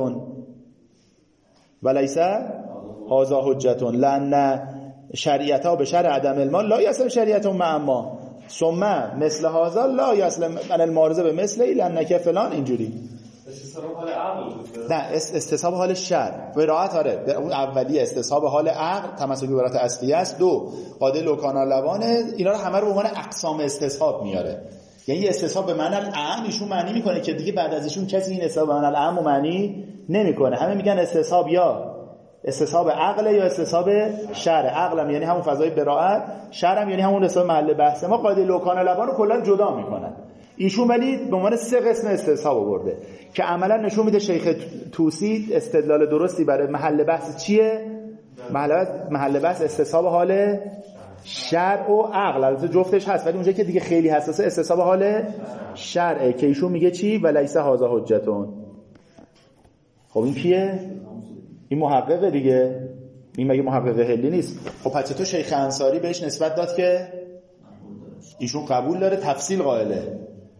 حجة لان شریعتا به شرع عدم الماء لا یسلم شریعت مع ما ثم مثل هذا لا یسلم عن المعارضه به مثل لانک فلان. اینجوری استصحاب حال عقل، نه استصحاب حال شرع. براءت آره اون اولی استصحاب حال عقل تمسک به براءت اصلی است. 2 قاعده لوکان لبانه. اینا رو همه رو به عنوان اقسام استصحاب میاره. یعنی استصحاب به معنی العام ایشون معنی میکنه که دیگه بعد از ایشون کسی این استصحاب به معنی العام معنی نمیکنه. همه میگن استصحاب یا استصحاب عقل یا استصحاب شرع. عقلم یعنی همون فضای براءت، شرعم یعنی همون استصحاب محل بحث ما. قاعده لوکان لبان رو کلا جدا میکنن ایشون، ولی به عنوان 3 قسم استصحاب آورده که عملا نشون میده شیخ طوسی استدلال درستی برای محل بحث چیه؟ محل بحث استصحاب حال شرع و عقل. البته جفتش هست ولی اونجا که دیگه خیلی حساسه استصحاب حال شرعه که ایشون میگه چی؟ ولیس هذا حجتون. خب این کیه؟ این محققه دیگه. این مگه محقق هلی نیست؟ خب پس تو شیخ انصاری بهش نسبت داد که ایشون قبول داره، تفصیل قائله.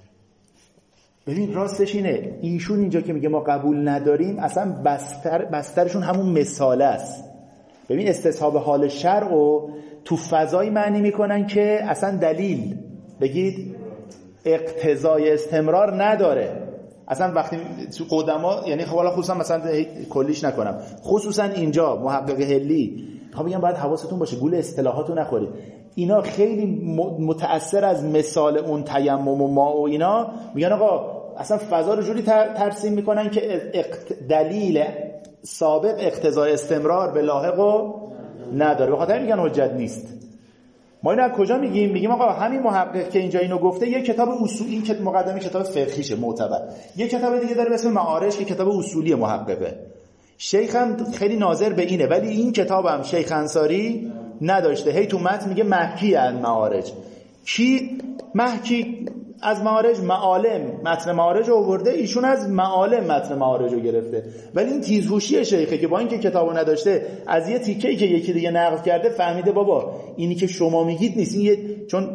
ببین راستش اینه، ایشون اینجا که میگه ما قبول نداریم اصلا بسترشون همون مثاله است. ببین استصحاب حال شرع رو تو فضایی معنی میکنن که اصلا دلیل بگید اقتضای استمرار نداره. اصلا وقتی تو قدما، یعنی خب حالا خصوصا مثلا کلیش نکنم، خصوصا اینجا محقق هلی ها میگن باید حواستون باشه گول اصطلاحاتو نخورید. اینا خیلی متأثر از مثال اون تیمم و ما و اینا، میگن آقا اصلا فضا رو جوری ترسیم میکنن که دلیل سابق اقتضای استمرار به لاحق و نداره، به خاطر میگن حجت نیست. ما اینو از کجا میگیم؟ میگیم آقا همین محقق که اینجا اینو گفته یه کتاب اصولی، این که مقدمه کتاب فقهیشه معتبر، یه کتاب دیگه داره به اسم معارج که کتاب اصولی محققه. شیخ هم خیلی ناظر به اینه، ولی این کتاب هم شیخ انصاری نداشته. هی تو متن میگه محکی از معارج. کی محکی از معارج؟ معالم متن معارج رو آورده، ایشون از معالم متن معارج رو گرفته. ولی این تیزهوشی شیخه که با اینکه کتابو نداشته از یه تیکه‌ای که یکی دیگه نقل کرده فهمیده بابا اینی که شما میگید نیست. این چون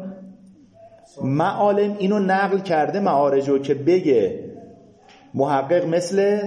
معالم اینو نقل کرده معارج رو که بگه محقق مثل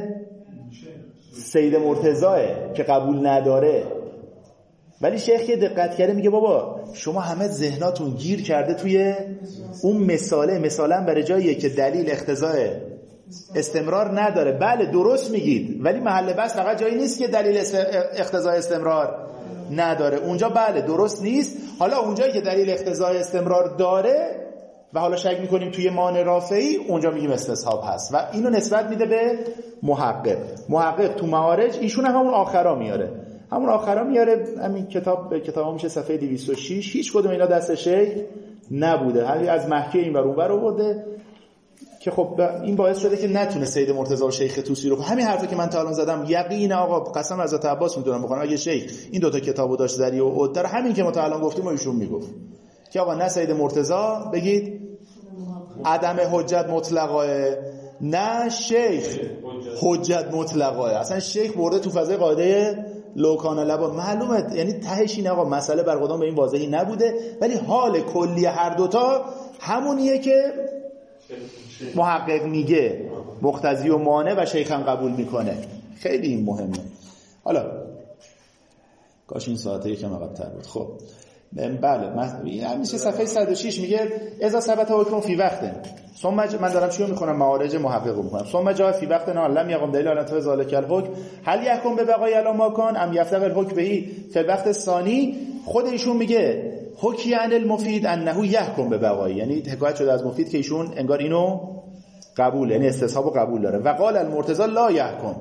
سید مرتضی که قبول نداره. ولی شیخ که دقت کرده میگه بابا شما همه ذهناتون گیر کرده توی اون مثالا برای جاییه که دلیل اقتضای استمرار نداره. بله درست میگید، ولی محل بحث فقط جایی نیست که دلیل اقتضای استمرار نداره. اونجا بله درست نیست. حالا اونجایی که دلیل اقتضای استمرار داره و حالا شک میکنیم توی مانع رافعی، اونجا میگیم استصحاب هست و اینو نسبت میده به محقق تو معارج. ایشون همون آخرا میاره. همون آخرا میاره همین کتاب میشه صفحه 206. هیچ کدوم اینا دست شیخ نبوده، همین از مکه این ور اون ور آورده که خب این باعث شده که نتونه سید مرتضی و شیخ طوسی رو. همین حرفی که من تا الان زدم یقین آقا قسم از عباس میتونم بخونم، اگه شیخ این دوتا کتابو داشت ذریعه و عدة، همین که ما تا الان گفتیم ایشون میگفت که آقا نه سید مرتضی بگید عدم حجت مطلقه، نه شیخ حجت مطلقه. اصلا شیخ برده تو فضای قاعده لوکان لبا. معلومه یعنی تهش این آقا مسئله برقدام به این واضحی نبوده، ولی حال کلی هر دوتا همونیه که محقق میگه مقتضی و مانع و شیخ هم قبول میکنه. خیلی این مهمه. حالا کاش این ساعته یکم عقب‌تر بود. خب بله این میشه صفحه 106 میگه اذا ثبت حکم فی وقت ثم من دارم چیو میخونم معارج محقق رو میخونم. ثم جاء فی وقت لم یقم دلیل على انتفاء ذلك الحکم هل یحکم به بقای علی ما کان ام یفتق الحکم بهی فی الوقت الثانی. خود ایشون میگه حکی عن المفید انه یحکم به بقای، یعنی حکایت شده از مفید که ایشون انگار اینو قبول، یعنی استصحاب و قبول داره. و قال المرتضی لا یحکم.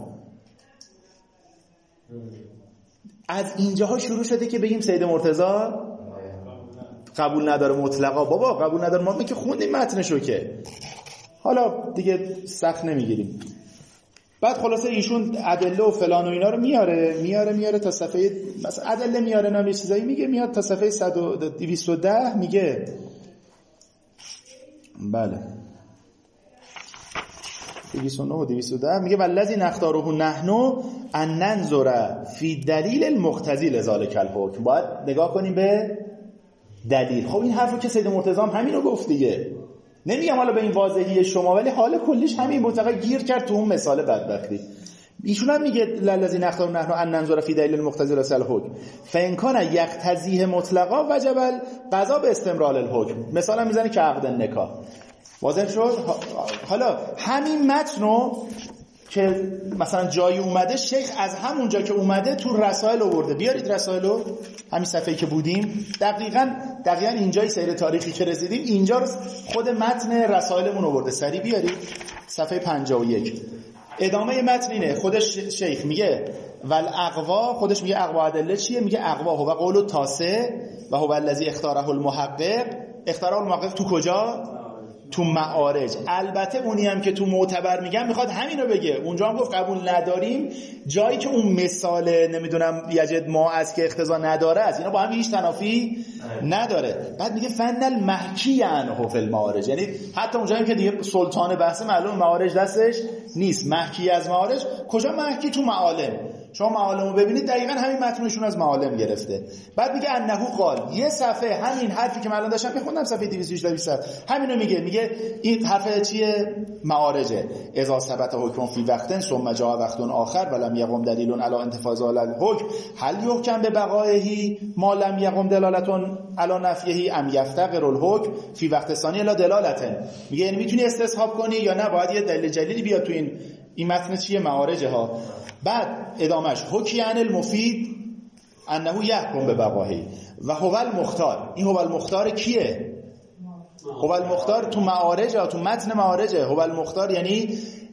از اینجاها شروع شده که بگیم سید مرتضی قبول نداره مطلقا. بابا قبول نداره، ما که خوندیم متنشو که حالا دیگه سخت نمیگیریم. بعد خلاصه ایشون ادله و فلان و اینا رو میاره تا صفحه مثلا ادله میاره نام یه چیزایی میگه، میاد تا صفحه 210 میگه بله 209 و 210 میگه والذی نختاره نحن ان ننظر فی دلیل المقتضی لذالک الحکم. باید نگاه کنیم به دلیل. خب این حرفو که سید مرتضی هم همینو گفت دیگه، نمیگم حالا به این واضحی شما، ولی حال کلیش همین مطلقا گیر کرد تو اون مثال بدبختی. ایشون هم میگه للذی نختار نحن ان ننظر فی دلیل المقتضی لذالک الحکم فان کان یقتضیه مطلقا وجب القضا به استمرار الحکم. مثلا میزنه که عقد نکاح واضح شد. حالا همین متنو که مثلا جایی اومده شیخ از همون جا که اومده تو رسائل آورده. بیارید رسائلو، همین صفحه‌ای که بودیم دقیقاً اینجای سیر تاریخی که رسیدیم اینجا رو خود متن رسائلمون آورده. سریع بیارید صفحه 51. ادامه متن اینه. خودش شیخ میگه والاقوا، خودش میگه اقوا ادله چیه؟ میگه اقوا هو قول التاسع و هو الذی اختاره المحقق. اختاره المحقق تو کجا؟ تو معارج. البته اونی هم که تو معتبر میگم میخواد همینو بگه. اونجا هم گفت قبول نداریم، جایی که اون مثال نمیدونم یجد ما از که اقتضا نداره از اینا با هم هیچ تنافی نداره. بعد میگه فن المحکی عنه فی المعارج، یعنی حتی اونجا هم که دیگه سلطان بحث معلوم معارج دستش نیست. محکی از معارج کجا؟ محکی تو معالم. شما معالمو ببینید دقیقاً همین متنشون از معالم گرفته. بعد میگه انه قال، یه صفحه همین حرفی که من الان داشتم میخوندم صفحه 218 همینو میگه این حرف چیه؟ معارجه. اذا ثبت حکم فی وقت ثم جاء وقت آخر ولم یقم دلیل علی انتفاض الحکم هل یحکم به بقائه ما لم یقم دلالت علی نفیه ام یفتقر الحکم فی وقت ثانی الا دلالت. میگه یعنی میتونی استصحاب کنی یا نه باید یه دلیل جلیلی بیاد تو این متن چیه؟ معارجه ها. بعد ادامش حکی عن المفید انه یحکم به بقائه و هو المختار. این هو المختار کیه؟ هو المختار تو معارج ها، تو متن معارجه. هو المختار یعنی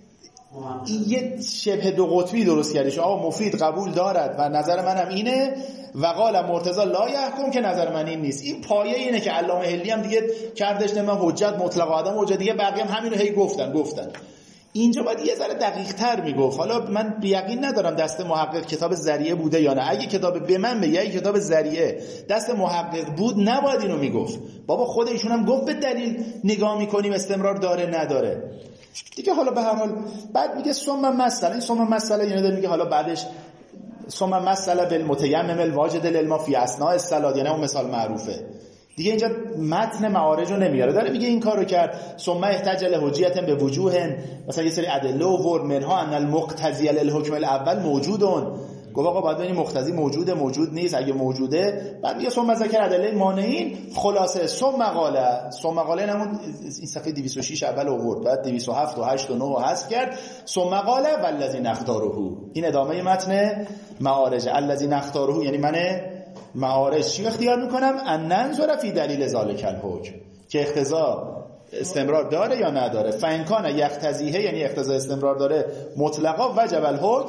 این یه شبه دو قطبی درست کردش. آقا مفید قبول دارد و نظر منم اینه و قال مرتضی لا یحکم که نظر من این نیست. این پایه اینه که علامه حلی هم دیگه کردش نه من حجت مطلق آدم حجت دیگه، بقیه هم همین رو هی گفتن. اینجا باید یه ذره دقیق تر میگفت. حالا من بیقین ندارم دست محقق کتاب ذریعه بوده یا نه. اگه کتاب به من بگه کتاب ذریعه دست محقق بود نباید اینو میگفت. بابا خود ایشون هم گفت به دلیل نگاه میکنیم استمرار داره نداره دیگه. حالا به هر حال بعد میگه ثم مسئله. این ثم مسئله یعنی داره میگه حالا بعدش ثم مسئله بالمتیمم الواجد للما فی اثناء الصلاه، یعنی اون مثال معروفه دیگه. اینجا متن معارج رو نمیاره، داره میگه این کارو کرد. ثم احتج لحجیت به وجوه، مثلا یه سری ادله آورد منها ان المقتضی للحکم الاول موجودون. گفت آقا باید ببینیم مقتضی موجود نیست. اگه موجوده بعد میگه ثم ذکر ادله مانعین. خلاصه ثم قاله همون این صفحه 206 اول آورد، بعد 207 و 8 و 9 رو حذف کرد. ثم قاله والذی نختاره. این ادامه متن معارج. الذی نختاره یعنی من معارج چی اختیار میکنم؟ ان ننظر فی دلیل ذالک الحکم، که اقتضا استمرار داره یا نداره. فان کان یقتضیه یعنی اقتضا استمرار داره مطلقا وجب الحکم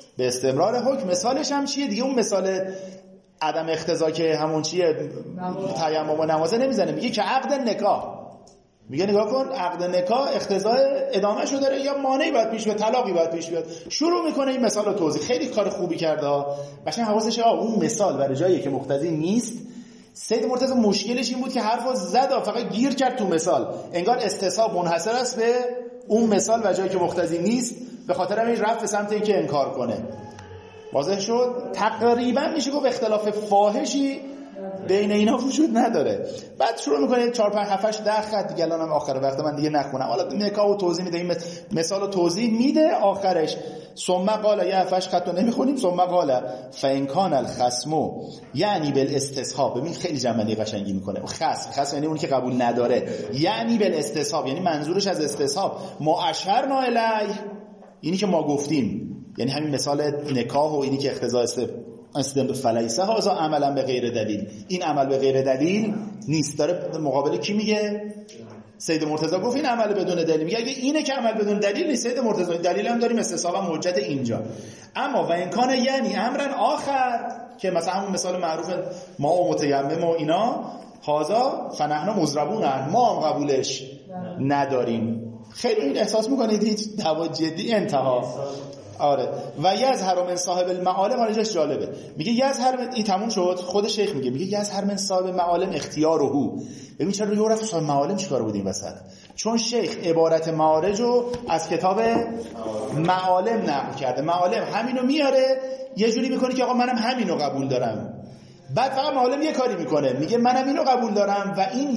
به استمرار حکم. مثالش هم چیه دیگه؟ اون مثال عدم اقتضا که همون چیه، تیمم و نمازه نمیزنه، میگه که عقد نکاح، میگه نگاه کن عقد نکاح اقتضای ادامه شو داره یا مانعی باید پیش بیاد، طلاقی باید پیش بیاد، شروع میکنه این مثال رو توضیح. خیلی کار خوبی کرده ها، قشنگ حواسش اون مثال برای جایی که مقتضی نیست. سید مرتضی مشکلش این بود که حرفو زد فقط گیر کرد تو مثال، انگار استصحاب منحصر است به اون مثال و جایی که مقتضی نیست، به خاطر همین رفت به سمت اینکه انکار کنه. واضح شد؟ تقریبا میشه گفت اختلاف فاحشی بین اینا وجود نداره. بعد شروع میکنه 4 5 7 8 10 خط دیگه، الانم آخر وقت من دیگه نخونم، حالا نکاحو توضیح میده، این مثالو توضیح میده. آخرش ثم قال یه 7 8 خطو نمیخونیم، ثم قال فان کان الخصم یعنی بالاستصحاب. ببین خیلی جمعنی قشنگی میکنه. خصم یعنی اون که قبول نداره، یعنی بالاستصحاب یعنی منظورش از استصحاب ما اشرنا الیه، اینی که ما گفتیم، یعنی همین مثال نکاح و اینی که اقتضا استدام به فلیسه ها عملا به غیر دلیل، این عمل به غیر دلیل نیست. داره مقابل کی میگه؟ سید مرتضی گفت این عمل بدون دلیل، میگه اگه اینه که عمل بدون دلیل نیست، سید مرتضی دلیل هم داریم، استصحاب هم حجت اینجا. اما و امکان یعنی امرن آخر، که مثلا همون مثال معروف ما و متیمم و اینا، هازا فنحنا مضربون، ما هم قبولش نداریم. خیلی احساس میکنید هیچ دعوا جدی انتها. آره. و یظهر من صاحب المعالم، حالش جالبه، میگه یظهر من، این تموم شد، خود شیخ میگه یظهر من صاحب معالم اختیاره. ببین چرا یه رفت صاحب معالم چیکار بود این وسط؟ چون شیخ عبارت معارج رو از کتاب معالم نقل کرده. معالم همینو میاره یه جوری میکنه که آقا منم همینو قبول دارم، بعد فقط معالم یه کاری میکنه، میگه منم اینو قبول دارم و این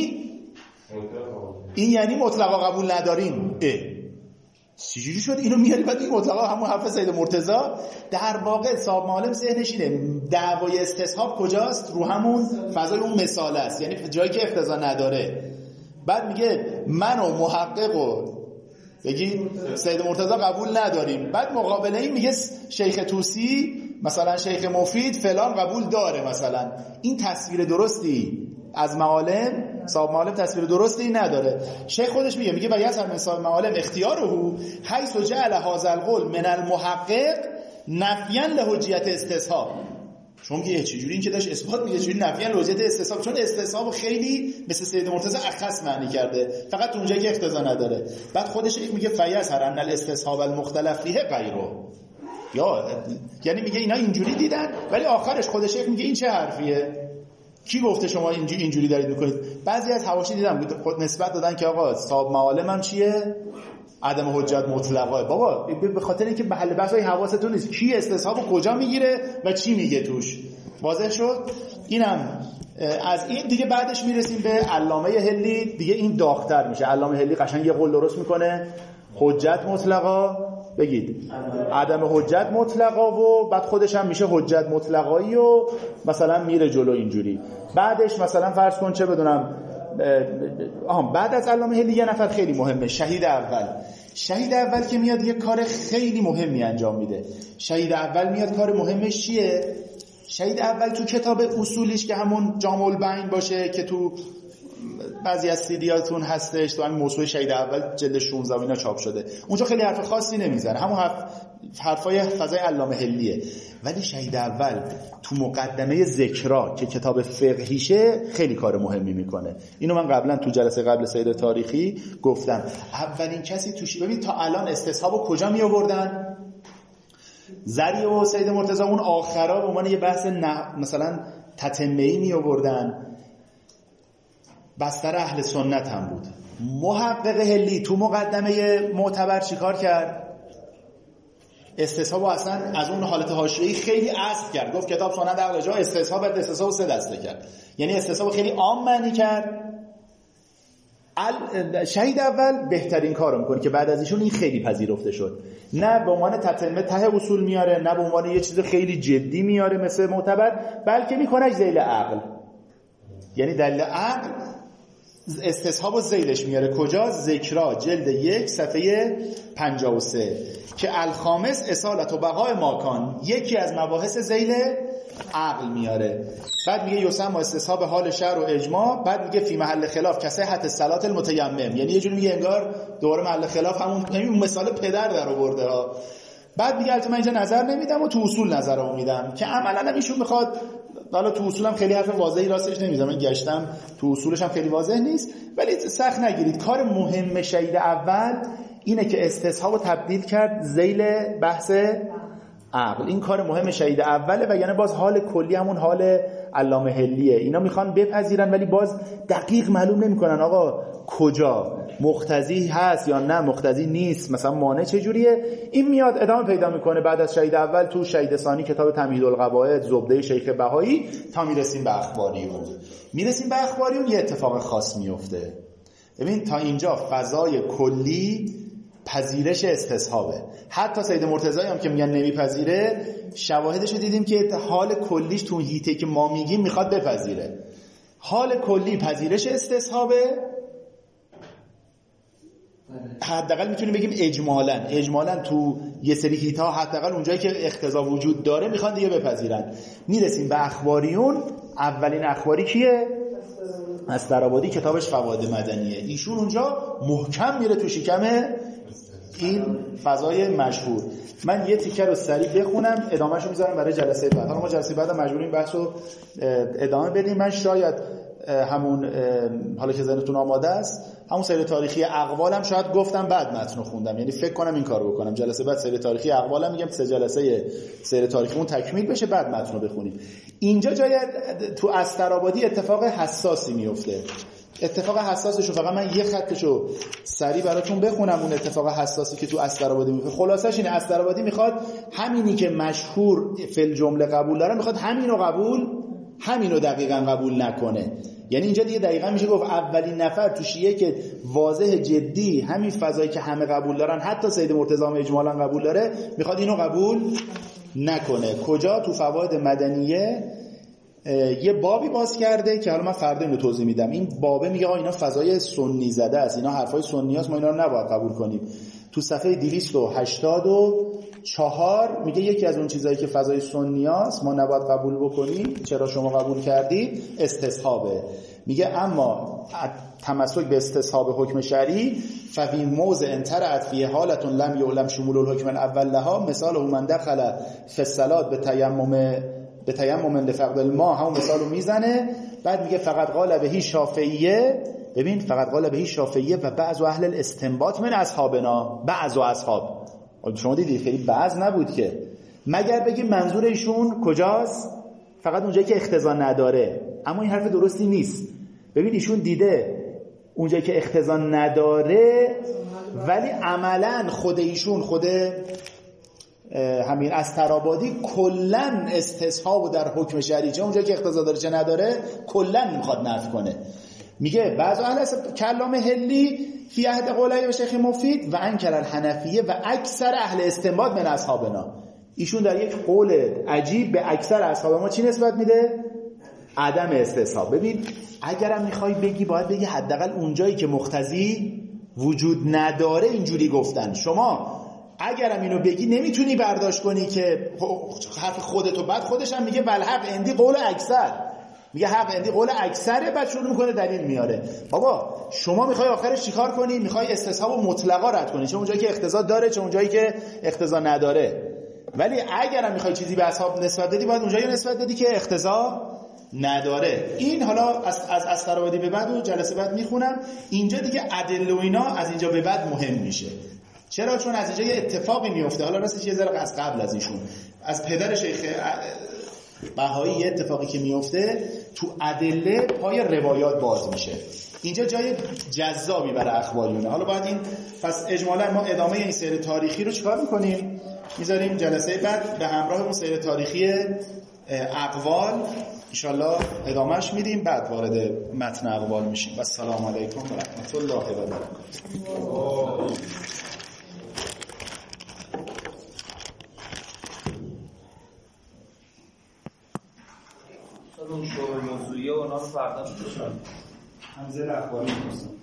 یعنی مطلقا قبول نداریم. چجوری شد اینو میاری بعد این مطلقا همون حرف سید مرتضی؟ در واقع صاحب معالم ذهنش اینه دعوای استصحاب کجاست؟ رو همون فضای اون مثال است، یعنی جایی که اقتضا نداره. بعد میگه من و محقق و بگی سید مرتضی قبول نداریم، بعد مقابل این میگه شیخ طوسی مثلا شیخ مفید فلان قبول داره. مثلا این تصویر درستی از معالم، صاحب معالم تصویر درستی نداره. شیخ خودش میگه و یظهر من صاحب معالم اختیاره حیث جعل هذا القول من المحقق نفیا لحجیت استصحاب. چون میگه چجوری این که داشت اثبات میگه چجوری نفیا لحجیت استصحاب، چون استصحاب خیلی مثل سید مرتضی اخص معنی کرده، فقط اونجایی که اقتضا نداره. بعد خودش میگه فیظهر ان الاستصحاب المختلف فیه غیره، یعنی میگه اینا اینجوری دیدن، ولی آخرش خود شیخ میگه این چه حرفیه؟ کی گفته شما اینجوری دارید میکنید؟ بعضی از حواشی دیدم نسبت دادن که آقا صاحب معالم هم چیه؟ عدم حجت مطلقه. بابا به خاطر اینکه محل بحث های حواستون نیست کی استصحاب کجا میگیره و چی میگه توش. واضح شد؟ اینم از این دیگه. بعدش میرسیم به علامه حلی، دیگه این داغ‌تر میشه. علامه حلی قشنگ یه قول درست میکنه، حجت مطلقا بگید عدم حجت مطلقا، و بعد خودش هم میشه حجت مطلقایی و مثلا میره جلو اینجوری. بعدش مثلا فرض کن چه بدونم بعد از علامه حلی یه نفر خیلی مهمه، شهید اول که میاد یه کار خیلی مهمی انجام میده. شهید اول میاد کار مهمش چیه؟ شهید اول تو کتاب اصولیش که همون جامع البین باشه که تو بعضی از سیدیاتون هستش، تو همین موسوعه شهید اول جلد 16 اینا چاپ شده، اونجا خیلی حرف خاصی نمیزنه، همون حرفای فضای علامه حلیه. ولی شهید اول تو مقدمه ذکرا که کتاب فقهیشه خیلی کار مهمی میکنه. اینو من قبلا تو جلسه قبل سیر تاریخی گفتم. اولین کسی توش، ببین تا الان استصحابو کجا می آوردن؟ زری و سید مرتضی اون آخرا به عنوان یه بحث مثلا تتمه‌ای می آوردن. بستر اهل سنت هم بود. محقق حلی تو مقدمه معتبر چیکار کرد؟ استصحاب اصلا از اون حالت حاشیه‌ای خیلی اصل کرد، گفت کتاب سنت عقل جا استصحاب بعد استصحاب 3 دسته کرد، یعنی استصحاب خیلی عام معنی کرد. شهید اول بهترین کارو میکنه که بعد از ایشون این خیلی پذیرفته شد، نه به عنوان تتمه ته اصول میاره، نه به عنوان یه چیز خیلی جدی میاره مثل معتبر، بلکه میکنه ذیل عقل، یعنی دلیل عقل استصحاب و ذیلش میاره. کجا؟ ذکرا جلد 1 صفحه 53 که الخامس اصالت و بقای ماکان، یکی از مباحث ذیل عقل میاره. بعد میگه یسمى استصحاب حال شرع و اجماع، بعد میگه فی محل خلاف کصحت صلات المتیمم، یعنی یه جوری میگه انگار دوباره محل خلاف همون مثال پدر در آورده ها. بعد میگه البته من اینجا نظر نمیدم و تو اصول نظرمو میدم، که عملاً هم ایشون میخواد، حالا تو اصولم خیلی حرف واضحی راستش نمیزنم، من گشتم تو اصولش هم خیلی واضح نیست، ولی سخت نگیرید. کار مهم شهید اول اینه که استصحاب رو تبدیل کرد ذیل بحث عقل. این کار مهم شهید اوله، و یعنی باز حال کلی همون حال علامه حلیه. اینا میخوان بپذیرن ولی باز دقیق معلوم نمیکنن آقا کجا مقتضی هست یا نه مقتضی نیست، مثلا مانع چجوریه. این میاد ادامه پیدا میکنه بعد از شهید اول تو شهید ثانی کتاب تمهید القواعد زبده شیخ بهایی تا میرسیم به اخباریون. یه اتفاق خاص میفته. ببین تا اینجا فضای کلی پذیرش استصحابه. حتی سید مرتضی هم که میگن نمیپذیره، شواهدش رو دیدیم که حال کلیش تو هیته که ما میگیم میخواد بپذیره. حال کلی پذیرش استصحابه، حداقل میتونیم بگیم اجمالاً تو یه سری هیتا حداقل اونجایی که اقتضا وجود داره میخوان دیگه بپذیرن. میرسیم به اخباریون. اولین اخباری کیه؟ استرابادی، کتابش فوائد مدنیه. ایشون اونجا محکم میره تو شکم این فضای مشهور. من یه تیکه رو سریع بخونم، ادامهشو میذارم برای جلسه بعد. حالا ما جلسه بعد مجبوریم بحثو ادامه بدیم. من شاید همون حالا که ذهنتون آماده است همون سیر تاریخی اقوالم شاید گفتم بعد متن خوندم، یعنی فکر کنم این کارو بکنم. جلسه بعد سیر تاریخی اقوالم میگم 3 جلسه سیر تاریخیمون تکمیل بشه بعد متن رو بخونیم. اینجا جای تو استرابادی اتفاق حساسی میفته. اتفاق حساسش رو فقط من یه خطشو سریع براتون بخونم. اون اتفاق حساسی که تو استرابادی میفته خلاصش اینه: استرابادی میخواد همینی که مشهور فل جمله قبول داره میخواد همینو دقیقاً قبول نکنه. یعنی اینجا دیگه دقیقاً میشه گفت اولین نفر تو شیعه که واضح جدی همین فضایی که همه قبول دارن، حتی سید مرتضی هم اجمالاً قبول داره، میخواد اینو قبول نکنه. کجا؟ تو فوائد مدنیه یه بابی باز کرده که حالا من فردا اینو توضیح میدم. این بابه میگه آقا اینا فضای سنی زده است، اینا حرفای سنی است، ما اینا رو نباید قبول کنیم. تو صفحه 284 میگه یکی از اون چیزایی که فضای سنی است ما نباید قبول بکنیم، چرا شما قبول کردید؟ استصحابه. میگه اما تمسک به استصحاب حکم شرعی ففی موضع انترعت فی حالت لم یعلم شمول الحکم الاول لها مثال من دخل فی الصلاة به تیمم لفقد الماء، همون مثالو میزنه. بعد میگه فقط قال بهی شافعیه. ببین فقط قال بهی شافعیه و بعض اهل الاستنباط من اصحابنا، بعض اصحاب. شما دیدید خیلی بعض نبود که، مگر بگیم منظور ایشون کجاست؟ فقط اونجایی که اقتضا نداره. اما این حرف درستی نیست. ببین ایشون دیده اونجایی که اقتضا نداره، ولی عملاً خود ایشون همین استرابادی کلن استصحاب در حکم شرعی چه اونجایی که اقتضا داره چه نداره کلن میخواد نفی کنه. میگه بعض اهل کلام حلی فی عهد قولای و شیخ مفید و انکر الحنفیه و اکثر اهل استنباط من اصحابنا. ایشون در یک قول عجیب به اکثر اصحاب ما چی نسبت میده؟ عدم استصحاب. ببین اگرم میخوای بگی باید بگی حداقل اونجایی که مقتضی وجود نداره اینجوری گفتن. شما اگرم اینو بگی نمیتونی برداشت کنی که حرف خودتو، بعد خودش هم میگه والحق اندی قول اکثر، میگه حق اندی قول اکثره، بعد شروع میکنه دلیل میاره. بابا شما میخوای آخرش چیکار کنی؟ میخوای استصحاب مطلقا رد کنی، چه اونجایی که اقتضا داره چه اونجایی که اقتضا نداره. ولی اگرم میخوای چیزی به اصحاب نسبت بدی باید اونجایی نسبت بدی که اقتضا نداره. این حالا از استرابادی به بعد و جلسه بعد میخونم. اینجا دیگه ادله و اینا از اینجا به بعد مهم میشه. چرا؟ چون از اینجا یه اتفاقی میفته. حالا راستش یه ذره از قبل از ایشون، از پدر شیخ بهایی، یه اتفاقی که میفته تو ادله پای روایات باز میشه. اینجا جای جذابی برای اخباریونه. حالا باید این پس اجمالا ما ادامه این سیر تاریخی رو چیکار میکنیم؟ میذاریم جلسه بعد به همراه اون سیر تاریخی اقوال انشالله ادامهش میدیم، بعد وارد متن اقوال میشیم. و السلام علیکم و رحمت الله و برکاته. اون شروع موضوعیه و ناس فردا میشه همزه اخباری میکنم.